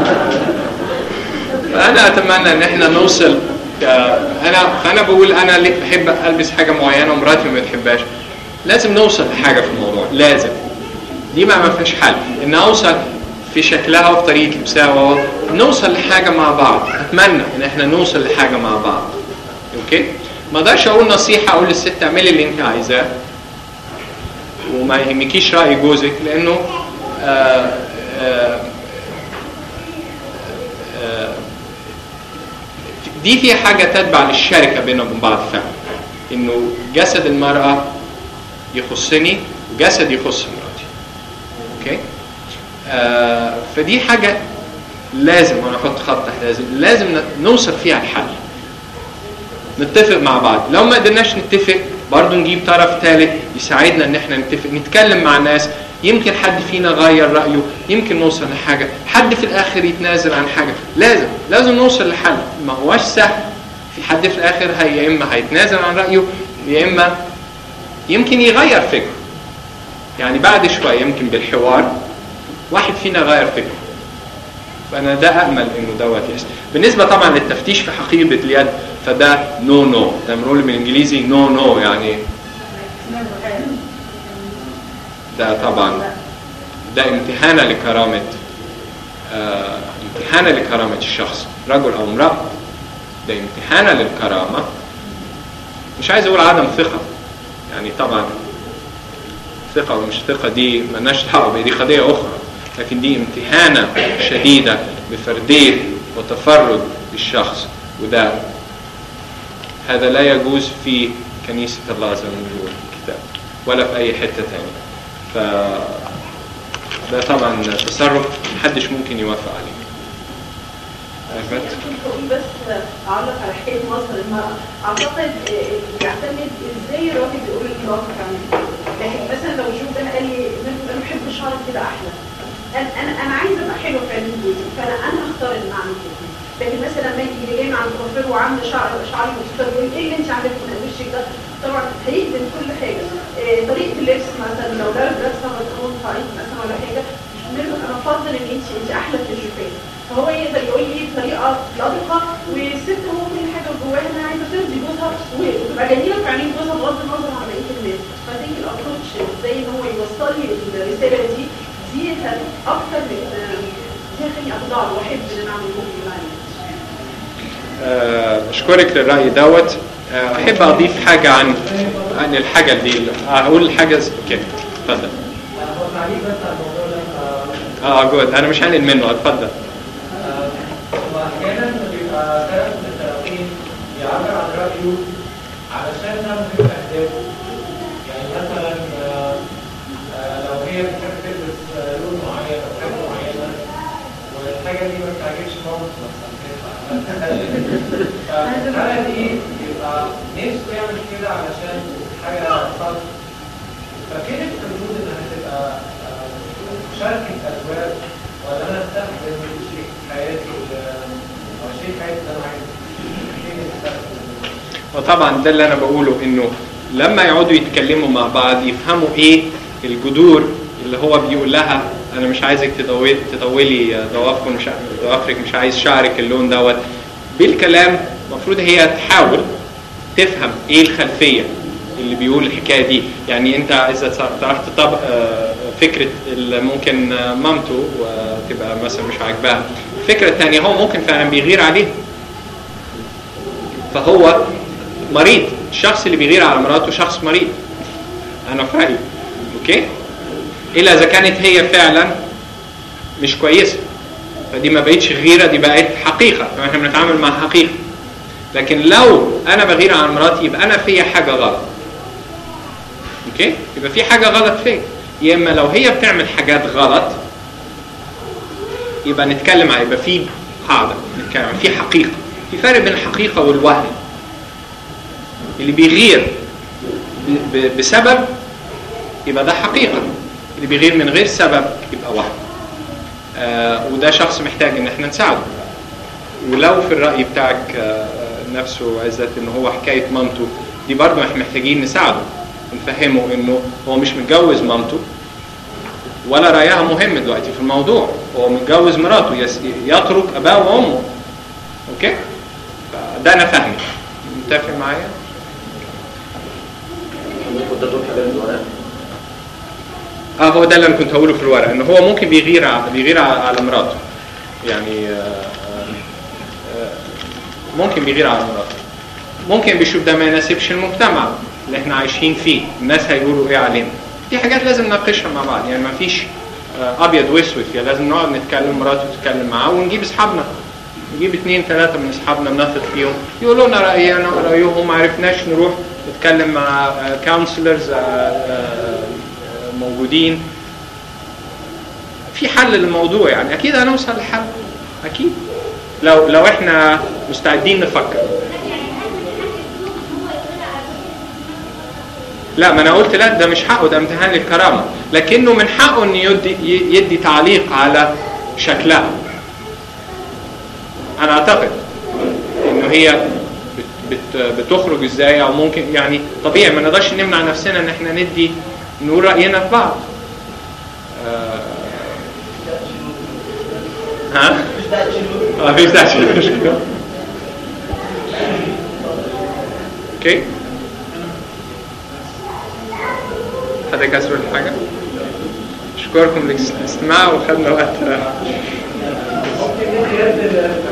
فانا اتمنى ان احنا نوصل انا فانا بقول انا ليه بحب البس حاجه معينه ومراتي ما بتحبهاش، لازم نوصل لحاجه في الموضوع، لازم دي ما ما فيش حل ان اوصل في شكلها وفي طريقه لبسها نوصل لحاجه مع بعض. اتمنى ان احنا نوصل لحاجه مع بعض. اوكي ما اقدرش اقول نصيحه اقول للست اعملي اللي انت عايزاه وما يهمكيش راي جوزك لانه آآ آآ آآ دي فيها حاجه تتبع للشركه بيننا وبين بعض فعلا، انه جسد المراه يخصني وجسد يخص مراتي. اوكي آه فدي حاجه لازم وانا احط خط تحت لازم لازم نوصل فيها الحل، نتفق مع بعض. لو ما قدرناش نتفق برضو نجيب طرف ثالث يساعدنا ان احنا نتفق، نتكلم مع ناس، يمكن حد فينا غير رايه، يمكن نوصل لحاجه، حد في الاخر يتنازل عن حاجه. لازم لازم نوصل لحل، ما هوش سهل. في حد في الاخر هي يا اما هيتنازل عن رايه يا اما يمكن يغير فكره. يعني بعد شويه يمكن بالحوار واحد فينا غير فكره. فانا ده امل انه دوت يحصل. بالنسبه طبعا للتفتيش في حقيبه اليد فده نو نو، ده بنقول بالانجليزي نو نو يعني ده طبعا ده امتهانه لكرامه آه امتهانه لكرامه الشخص رجل او امراه، ده امتهانه للكرامه. مش عايز اقول عدم ثقه يعني طبعا ثقه ومش ثقه دي مالناش دعوه، دي قضيه اخرى، لكن دي امتهانه شديده بفرديه وتفرد للشخص، وده هذا لا يجوز في كنيسه الله زي ما بنقول في الكتاب ولا في اي حته ثانيه. ف ده طبعا تصرف محدش ممكن يوافق عليه. بس اعلق على حكايه مصر المراه، اعتقد بيعتمد ازاي الراجل بيقول لمراته عن لكن مثلا لو شوف انا قال لي انا بحب شعرك كده احلى، انا انا عايزه ابقى حلوه في عين جوزي، فانا انا هختار ان اعمل كده. لكن مثلا لما يجي جاي عند الضفير وعامله شعر شعري مختار يقول ايه اللي انت عاملاه من وشك ده؟ طبعا هيخدم كل حاجه. إيه طريقه اللبس مثلا لو لابس لابسه مضمون طريقه مثلا ولا حاجه انا افضل ان انت انت احلى في الشوفان، فهو يقدر يقول لي بطريقه لطيفه والست ممكن حاجه جواها انها عايزه ترضي جوزها وتبقى جميله في عينين جوزها بغض النظر عن بقيه الناس. فدي الابروتش ازاي ان هو يوصل لي الرساله دي دي اكتر من دي خليني اخضع واحب ان انا اعمل ممكن معايا. اشكرك للراي دوت. احب اضيف حاجه عن عن الحاجه دي، اقول حاجه كده. اتفضل. اه جود انا مش هنقل منه. اتفضل. واحيانا بيبقى طرف من الطرفين يعبر عن رايه علشان نعمل اهدافه. يعني مثلا لو هي بتحب تلبس لون معين او حاجه معينه والحاجه دي ما بتعجبش مامته مثلا فالحاله دي بيبقى نفسه يعمل كده علشان حاجه صعبه. ففين الحدود انها تبقى مشاركه ازواج ولا انا استخدم شريك حياتي او شريك حياتي اللي انا عايزه؟ وطبعا ده اللي انا بقوله انه لما يقعدوا يتكلموا مع بعض يفهموا ايه الجذور اللي هو بيقول لها انا مش عايزك تطولي تطولي ضوافرك مش ضوافرك مش عايز شعرك اللون دوت. بالكلام المفروض هي تحاول تفهم ايه الخلفيه اللي بيقول الحكايه دي. يعني انت اذا تعرف تطبق فكره ممكن مامته وتبقى مثلا مش عاجباها، الفكره الثانيه هو ممكن فعلا بيغير عليه، فهو مريض. الشخص اللي بيغير على مراته شخص مريض انا في رايي. اوكي الا اذا كانت هي فعلا مش كويسه فدي ما بقتش غيره، دي بقت حقيقه، فاحنا بنتعامل مع حقيقه. لكن لو انا بغير على مراتي يبقى انا فيا حاجه غلط. اوكي؟ يبقى في حاجه غلط فيك. يا اما لو هي بتعمل حاجات غلط يبقى نتكلم على، يبقى في قاعده نتكلم في حقيقه. في فرق بين الحقيقه والوهم. اللي بيغير ب- بسبب يبقى ده حقيقه، اللي بيغير من غير سبب يبقى وهم. آه وده شخص محتاج ان احنا نساعده. ولو في الراي بتاعك آه نفسه عزت ان هو حكايه مامته دي برضه احنا محتاجين نساعده ونفهمه انه هو مش متجوز مامته ولا رايها مهم دلوقتي في الموضوع، هو متجوز مراته، يس- يترك اباه وامه. اوكي؟ فده انا فاهمه. متفق معايا؟ كنت تقول حاجه من الورق. اه هو ده اللي انا كنت هقوله في الورق، ان هو ممكن بيغير ع- بيغير ع- على مراته. يعني آه، آه، ممكن بيغير على مراته. ممكن بيشوف ده ما يناسبش المجتمع اللي احنا عايشين فيه، الناس هيقولوا ايه علينا. دي حاجات لازم نناقشها مع بعض، يعني ما فيش آه، ابيض واسود، يعني لازم نقعد نتكلم، مراته تتكلم معاه، ونجيب اصحابنا، نجيب اثنين ثلاثه من اصحابنا بنثق فيهم يقولوا لنا راينا رايهم، ما عرفناش نروح نتكلم مع كونسلرز موجودين في حل للموضوع. يعني اكيد هنوصل لحل، اكيد لو لو احنا مستعدين نفكر. لا ما انا قلت لا، ده مش حقه، ده امتهان للكرامه، لكنه من حقه انه يدي يدي تعليق على شكلها. انا اعتقد انه هي بت بت بتخرج ازاي، او ممكن يعني طبيعي ما نقدرش نمنع نفسنا ان احنا ندي نقول راينا في بعض. آه ها؟ اه مفيش داعي تشيل مشكله. اوكي؟ حد كسر الحاجه؟ اشكركم للاستماع، وخدنا وقت.